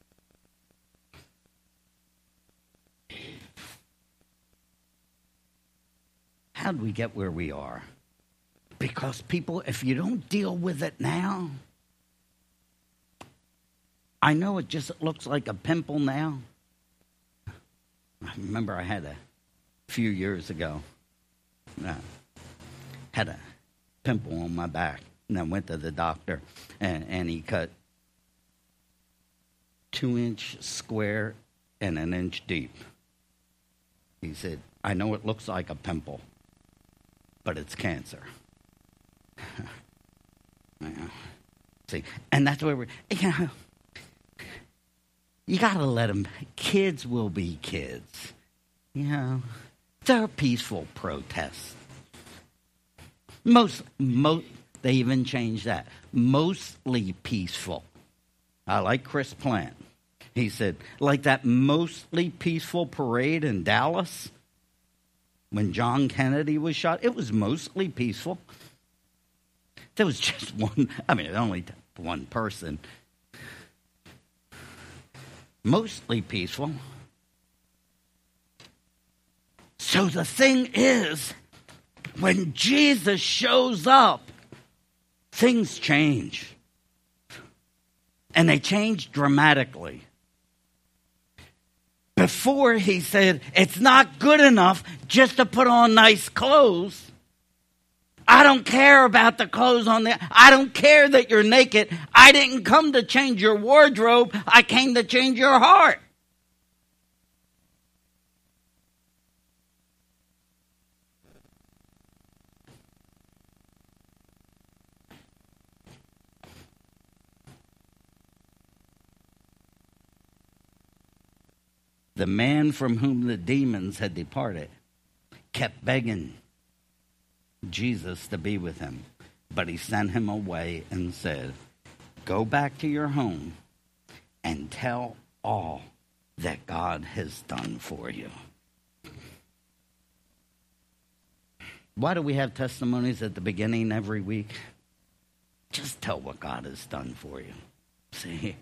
How did we get where we are? Because people, if you don't deal with it now, I know it just looks like a pimple now. I remember I had a few years ago, uh, had a pimple on my back, and I went to the doctor, and, and he cut two inch square and an inch deep. He said, I know it looks like a pimple, but it's cancer. Yeah. See, and that's where we're, you know, you got to let them, kids will be kids. You know, they're peaceful protests. Most, most, they even changed that. Mostly peaceful. I like Chris Plant. He said, like that mostly peaceful parade in Dallas when John Kennedy was shot, it was mostly peaceful. There was just one, I mean, only one person. Mostly peaceful. So the thing is, when Jesus shows up, things change. And they change dramatically. Before he said, it's not good enough just to put on nice clothes. I don't care about the clothes on the, I don't care that you're naked. I didn't come to change your wardrobe. I came to change your heart. The man from whom the demons had departed kept begging Jesus to be with him. But he sent him away and said, go back to your home and tell all that God has done for you. Why do we have testimonies at the beginning every week? Just tell what God has done for you. See?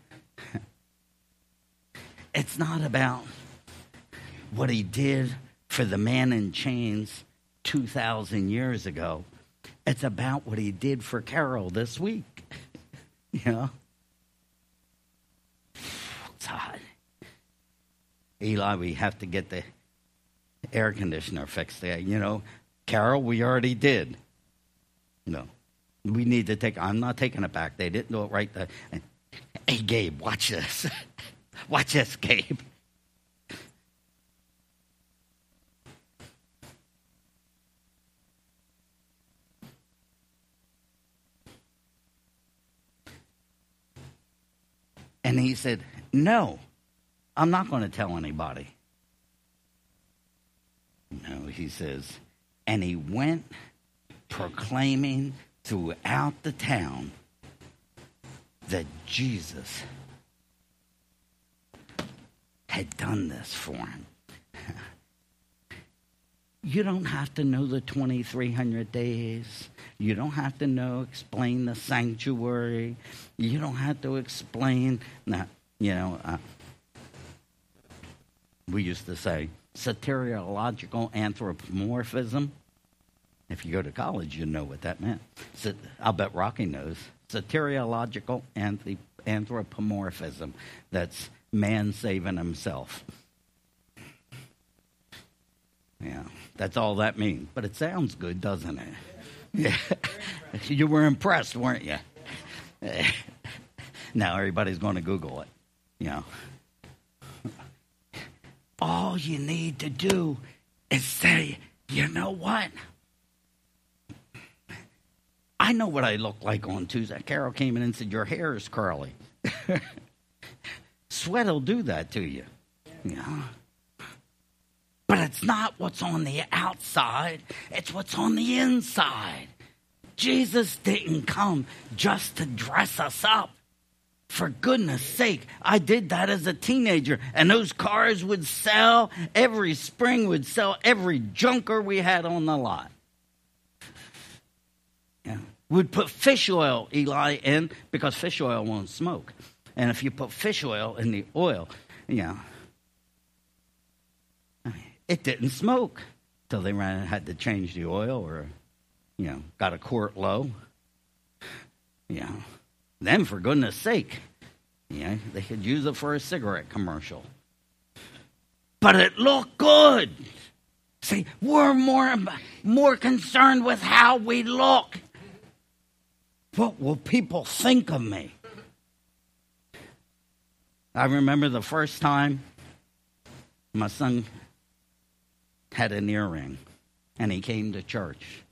It's not about what he did for the man in chains two thousand years ago. It's about what he did for Carol this week. You know? It's hot. Eli, we have to get the air conditioner fixed there. You know, Carol, we already did. You know, we need to take, I'm not taking it back. They didn't do it right. There. Hey, Gabe, watch this. Watch this, Gabe. And he said, no, I'm not going to tell anybody. No, he says, and he went proclaiming throughout the town that Jesus had done this for him. You don't have to know the twenty-three hundred days. You don't have to know, explain the sanctuary. You don't have to explain, nah, you know, uh, we used to say soteriological anthropomorphism. If you go to college, you know what that meant. So, I'll bet Rocky knows. Soteriological anthrop- anthropomorphism. That's man saving himself. Yeah, that's all that means. But it sounds good, doesn't it? Yeah. You were impressed, weren't you? Now everybody's going to Google it. You know. All you need to do is say, you know what? I know what I look like on Tuesday. Carol came in and said, your hair is curly. Sweat will do that to you. You know? But it's not what's on the outside. It's what's on the inside. Jesus didn't come just to dress us up. For goodness sake, I did that as a teenager. And those cars would sell. Every spring would sell every junker we had on the lot. Yeah. We'd put fish oil, Eli, in because fish oil won't smoke. And if you put fish oil in the oil, you know, it didn't smoke till they ran had to change the oil or, you know, got a quart low. You know, then for goodness sake, you know, they could use it for a cigarette commercial. But it looked good. See, we're more, more concerned with how we look. What will people think of me? I remember the first time my son had an earring, and he came to church.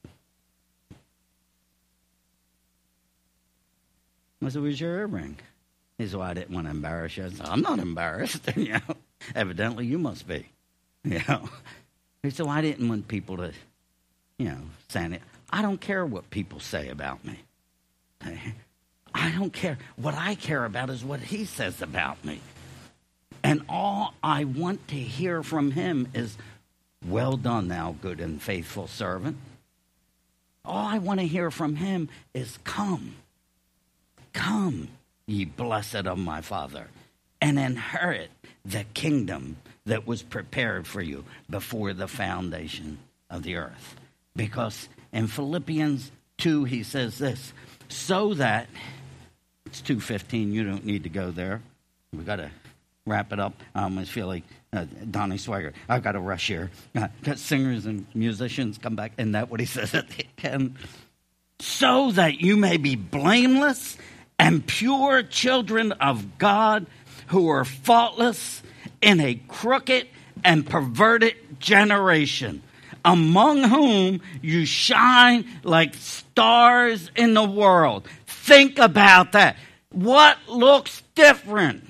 I said, where's your earring? He said, well, I didn't want to embarrass you. I said, I'm not embarrassed. You know, evidently you must be. You know. He said, well, I didn't want people to, you know, say it. I don't care what people say about me. I don't care. What I care about is what he says about me. And all I want to hear from him is, well done, thou good and faithful servant. All I want to hear from him is, come, come, ye blessed of my Father, and inherit the kingdom that was prepared for you before the foundation of the earth. Because in Philippians two, he says this, so that, it's two fifteen, you don't need to go there. We've got to wrap it up. I almost feel like uh, Donnie Swagger. I've got to rush here. Uh, got singers and musicians come back. Isn't that what he says at the end? So that you may be blameless and pure children of God who are faultless in a crooked and perverted generation, among whom you shine like stars in the world. Think about that. What looks different?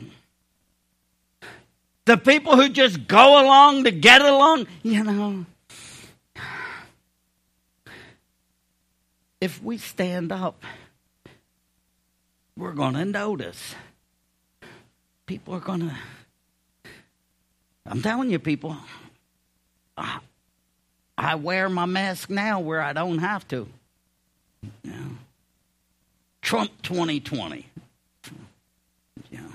The people who just go along to get along, you know. if we stand up, we're going to notice. People are going to, I'm telling you, people, I, I wear my mask now where I don't have to. You know, Trump twenty twenty. You know.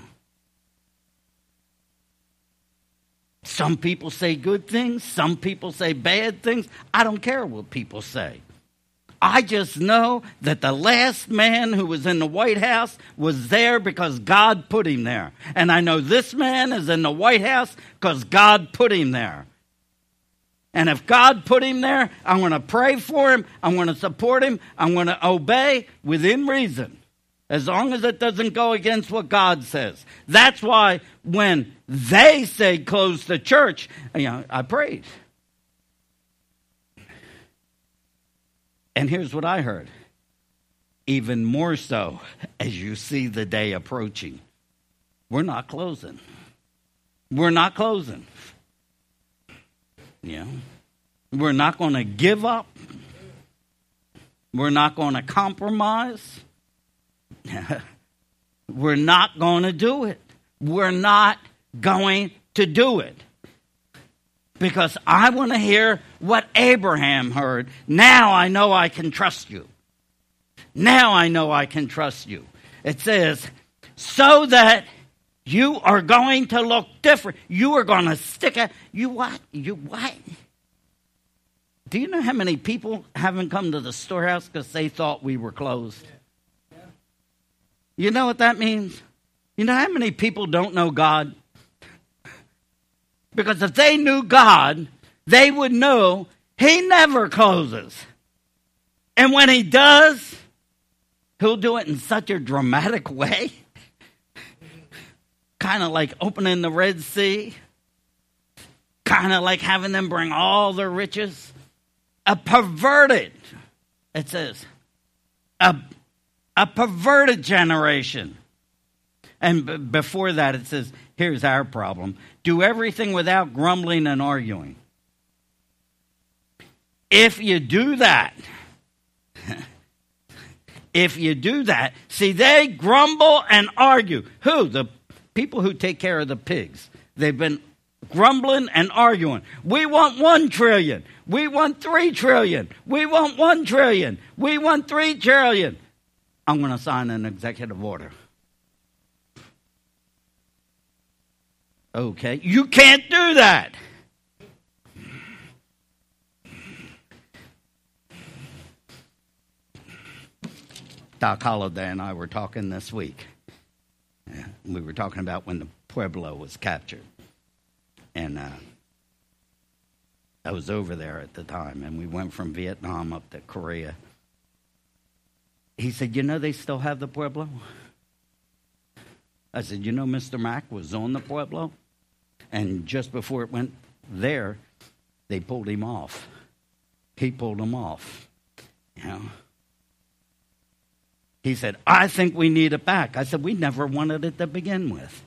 Some people say good things. Some people say bad things. I don't care what people say. I just know that the last man who was in the White House was there because God put him there. And I know this man is in the White House because God put him there. And if God put him there, I'm going to pray for him. I'm going to support him. I'm going to obey within reason, as long as it doesn't go against what God says. That's why when they say close the church, you know, I prayed. And here's what I heard. Even more so as you see the day approaching. We're not closing. We're not closing. You know, we're not going to give up. We're not going to compromise. We're not going to do it. We're not going to do it. Because I want to hear what Abraham heard. Now I know I can trust you. Now I know I can trust you. It says, so that you are going to look different. You are going to stick a, you what? You what? Do you know how many people haven't come to the storehouse because they thought we were closed? You know what that means? You know how many people don't know God? Because if they knew God, they would know he never closes. And when he does, he'll do it in such a dramatic way. Kind of like opening the Red Sea. Kind of like having them bring all their riches. A perverted, it says, a, a perverted generation. And b- before that it says, here's our problem. Do everything without grumbling and arguing. If you do that, if you do that, see, they grumble and argue. Who? The people who take care of the pigs. They've been grumbling and arguing. We want one trillion. We want three trillion. We want one trillion. We want three trillion. I'm going to sign an executive order. Okay, you can't do that. Doc Holliday and I were talking this week. We were talking about when the Pueblo was captured. And uh, I was over there at the time, and we went from Vietnam up to Korea. He said, you know they still have the Pueblo? I said, you know Mister Mack was on the Pueblo? And just before it went there, they pulled him off. He pulled him off. You know? He said, I think we need it back. I said, we never wanted it to begin with.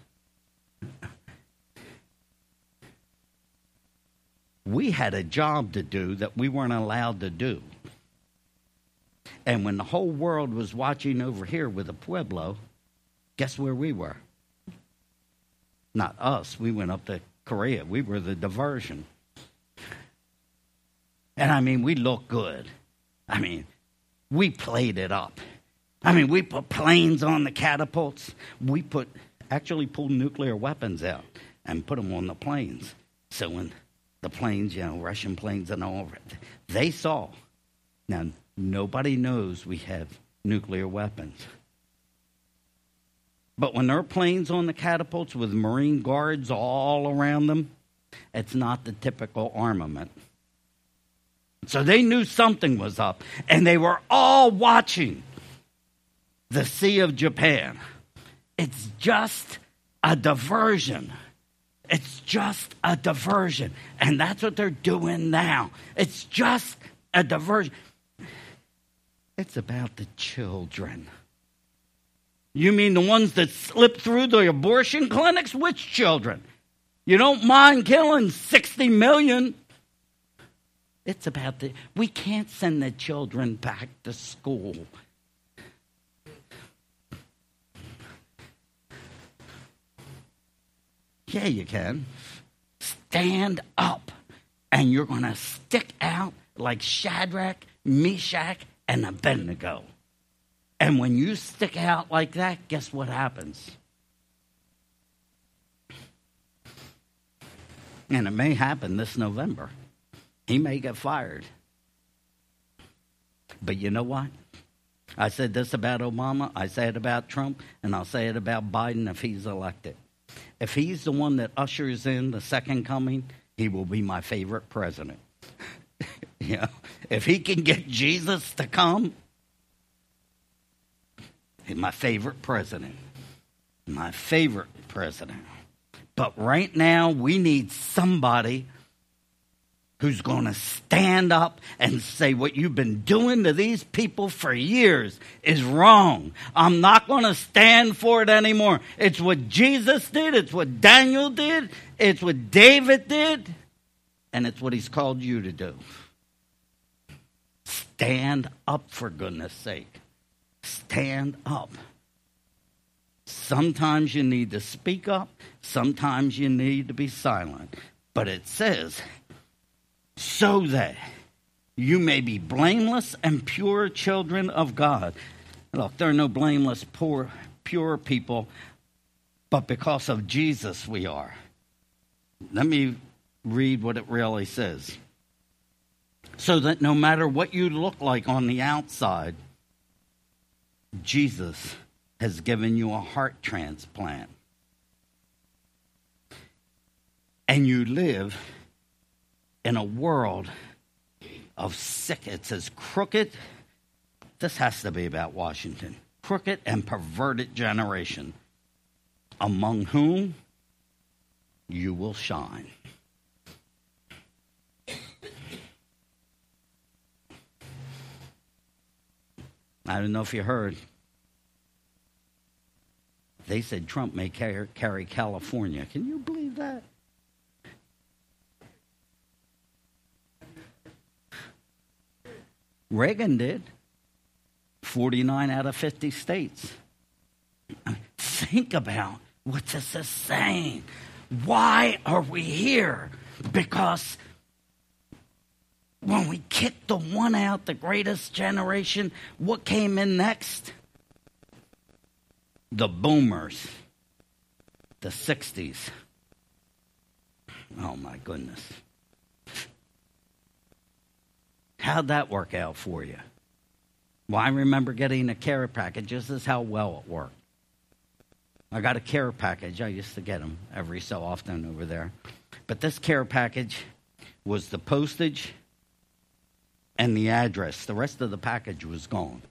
We had a job to do that we weren't allowed to do. And when the whole world was watching over here with the Pueblo, guess where we were? Not us. We went up to Korea. We were the diversion. And I mean, we looked good. I mean, we played it up. I mean, we put planes on the catapults. We put, actually pulled nuclear weapons out and put them on the planes. So when the planes, you know, Russian planes and all, they saw. Now, nobody knows we have nuclear weapons. But when there are planes on the catapults with Marine guards all around them, it's not the typical armament. So they knew something was up, and they were all watching the Sea of Japan. It's just a diversion. It's just a diversion. And that's what they're doing now. It's just a diversion. It's about the children. You mean the ones that slip through the abortion clinics? Which children? You don't mind killing sixty million. It's about the, we can't send the children back to school. Yeah, you can. Stand up, and you're going to stick out like Shadrach, Meshach, and Abednego. And when you stick out like that, guess what happens? And it may happen this November. He may get fired. But you know what? I said this about Obama, I say it about Trump, and I'll say it about Biden if he's elected. If he's the one that ushers in the second coming, he will be my favorite president. You know, if he can get Jesus to come, he's my favorite president. My favorite president. But right now, we need somebody who's going to stand up and say what you've been doing to these people for years is wrong. I'm not going to stand for it anymore. It's what Jesus did. It's what Daniel did. It's what David did. And it's what he's called you to do. Stand up, for goodness sake. Stand up. Sometimes you need to speak up. Sometimes you need to be silent. But it says, so that you may be blameless and pure children of God. Look, there are no blameless, poor, pure people, but because of Jesus we are. Let me read what it really says. So that no matter what you look like on the outside, Jesus has given you a heart transplant. And you live in a world of sick, it says crooked, this has to be about Washington, crooked and perverted generation, among whom you will shine. I don't know if you heard. They said Trump may carry, carry California. Can you believe that? Reagan did. forty-nine out of fifty states. I mean, think about what this is saying. Why are we here? Because when we kicked the one out, the greatest generation, what came in next? The boomers. The sixties. Oh, my goodness. How'd that work out for you? Well, I remember getting a care package. This is how well it worked. I got a care package. I used to get them every so often over there. But this care package was the postage and the address. The rest of the package was gone.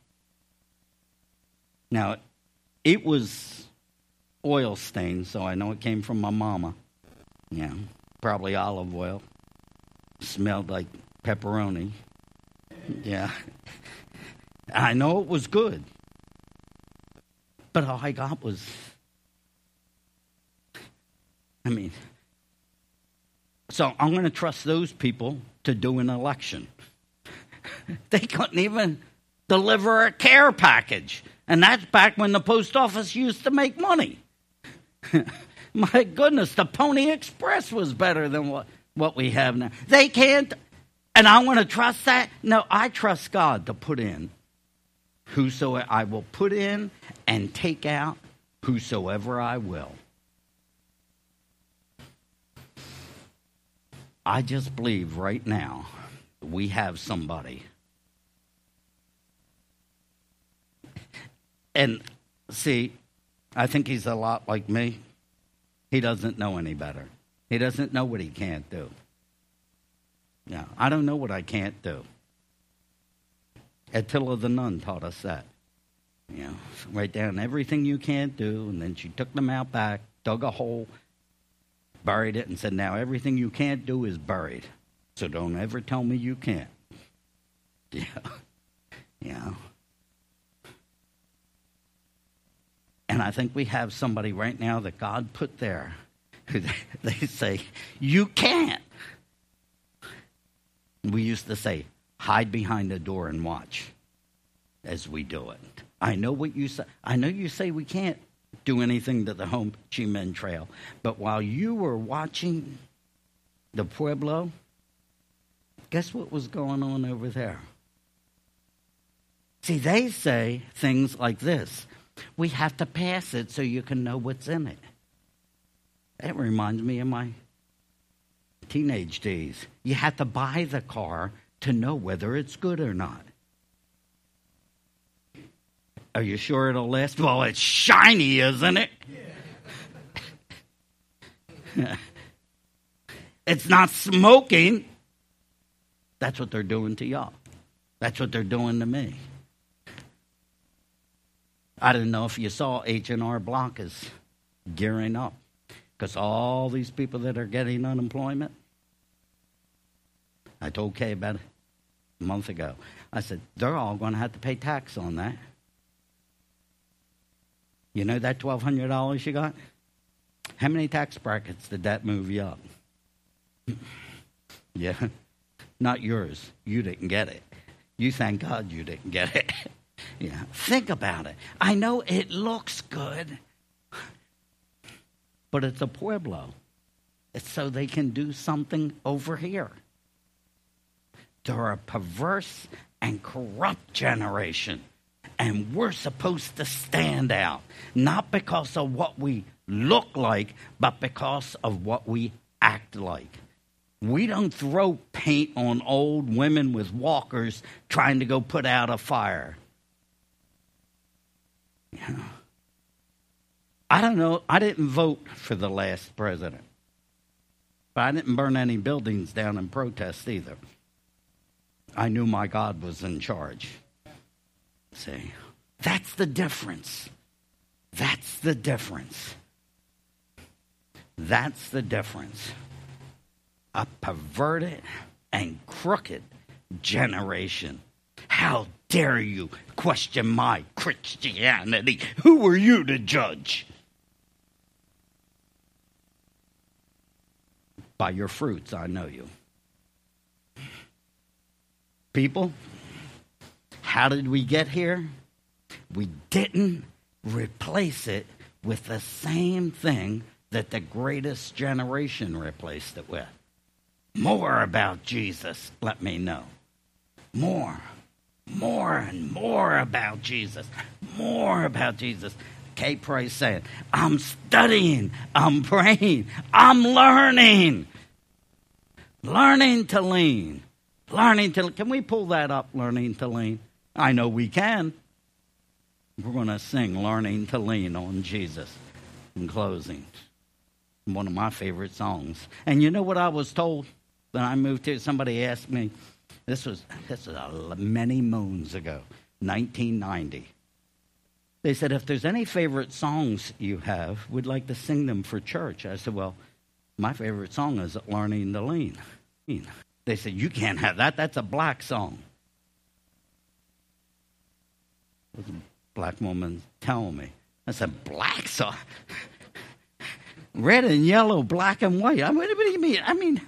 Now, it was oil stained, so I know it came from my mama. Yeah, probably olive oil. Smelled like pepperoni. Yeah. I know it was good. But all I got was, I mean, so I'm going to trust those people to do an election. They couldn't even deliver a care package. And that's back when the post office used to make money. My goodness, the Pony Express was better than what, what we have now. They can't, and I want to trust that? No, I trust God to put in whosoever I will put in and take out whosoever I will. I just believe right now we have somebody. And see, I think he's a lot like me. He doesn't know any better. He doesn't know what he can't do. Yeah, I don't know what I can't do. Attila the nun taught us that. You know, write down everything you can't do, and then she took them out back, dug a hole, buried it, and said, now everything you can't do is buried. So don't ever tell me you can't. Yeah. Yeah. And I think we have somebody right now that God put there who they, they say, you can't. We used to say, hide behind the door and watch as we do it. I know what you say. I know you say we can't do anything to the Ho Chi Minh Trail. But while you were watching the Pueblo, guess what was going on over there? See, they say things like this. We have to pass it so you can know what's in it. That reminds me of my teenage days. You had to buy the car to know whether it's good or not. Are you sure it'll last? Well, it's shiny, isn't it? Yeah. It's not smoking. That's what they're doing to y'all. That's what they're doing to me. I don't know if you saw H and R Block is gearing up because all these people that are getting unemployment. I told Kay about it a month ago. I said, they're all going to have to pay tax on that. You know that twelve hundred dollars you got? How many tax brackets did that move you up? Yeah, not yours. You didn't get it. You thank God you didn't get it. Yeah, think about it. I know it looks good, but it's a Pueblo. It's so they can do something over here. They're a perverse and corrupt generation, and we're supposed to stand out, not because of what we look like, but because of what we act like. We don't throw paint on old women with walkers trying to go put out a fire. You know, I don't know. I didn't vote for the last president, but I didn't burn any buildings down in protest either. I knew my God was in charge. See, that's the difference. That's the difference. That's the difference. A perverted and crooked generation. How dare you question my Christianity? Who are you to judge? By your fruits, I know you. People, how did we get here? We didn't replace it with the same thing that the greatest generation replaced it with. More about Jesus, let me know. More, more and more about Jesus. More about Jesus. Kay Price said, I'm studying, I'm praying, I'm learning. Learning to lean. Learning to, can we pull that up, learning to lean? I know we can. We're going to sing Learning to Lean on Jesus in closing. One of my favorite songs. And you know what I was told when I moved here? Somebody asked me, this was, this was many moons ago, nineteen ninety. They said, if there's any favorite songs you have, we'd like to sing them for church. I said, well, my favorite song is Learning to Lean. They said, you can't have that. That's a black song. It was a black woman telling me. I said, black song? Red and yellow, black and white. I mean, what do you mean? I mean,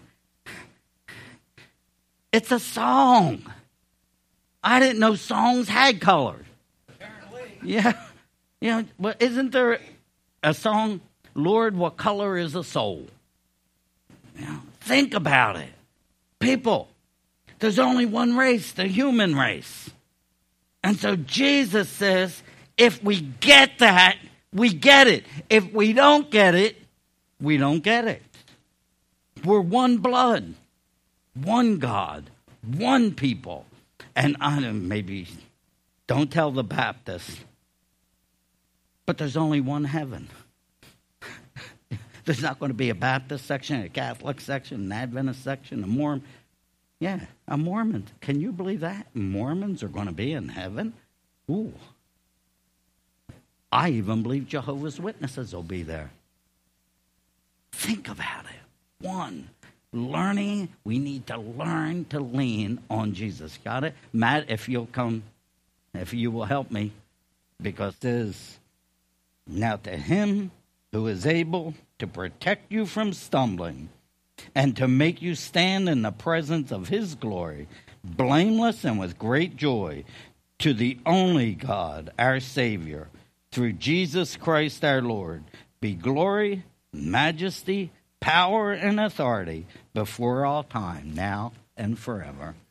it's a song. I didn't know songs had colors. Apparently. Yeah. You know, but isn't there a song, Lord, what color is a soul? You know, think about it. People, there's only one race, the human race. And so Jesus says, if we get that, we get it. If we don't get it, we don't get it. We're one blood, one God, one people. And I don't, maybe, don't tell the Baptists, but there's only one heaven. There's not going to be a Baptist section, a Catholic section, an Adventist section, a Mormon. Yeah, a Mormon. Can you believe that? Mormons are going to be in heaven? Ooh. I even believe Jehovah's Witnesses will be there. Think about it. One, learning. We need to learn to lean on Jesus. Got it? Matt, if you'll come, if you will help me, because this, now to him who is able to protect you from stumbling and to make you stand in the presence of his glory, blameless and with great joy, to the only God, our Savior, through Jesus Christ our Lord, be glory, majesty, power, and authority before all time, now and forever.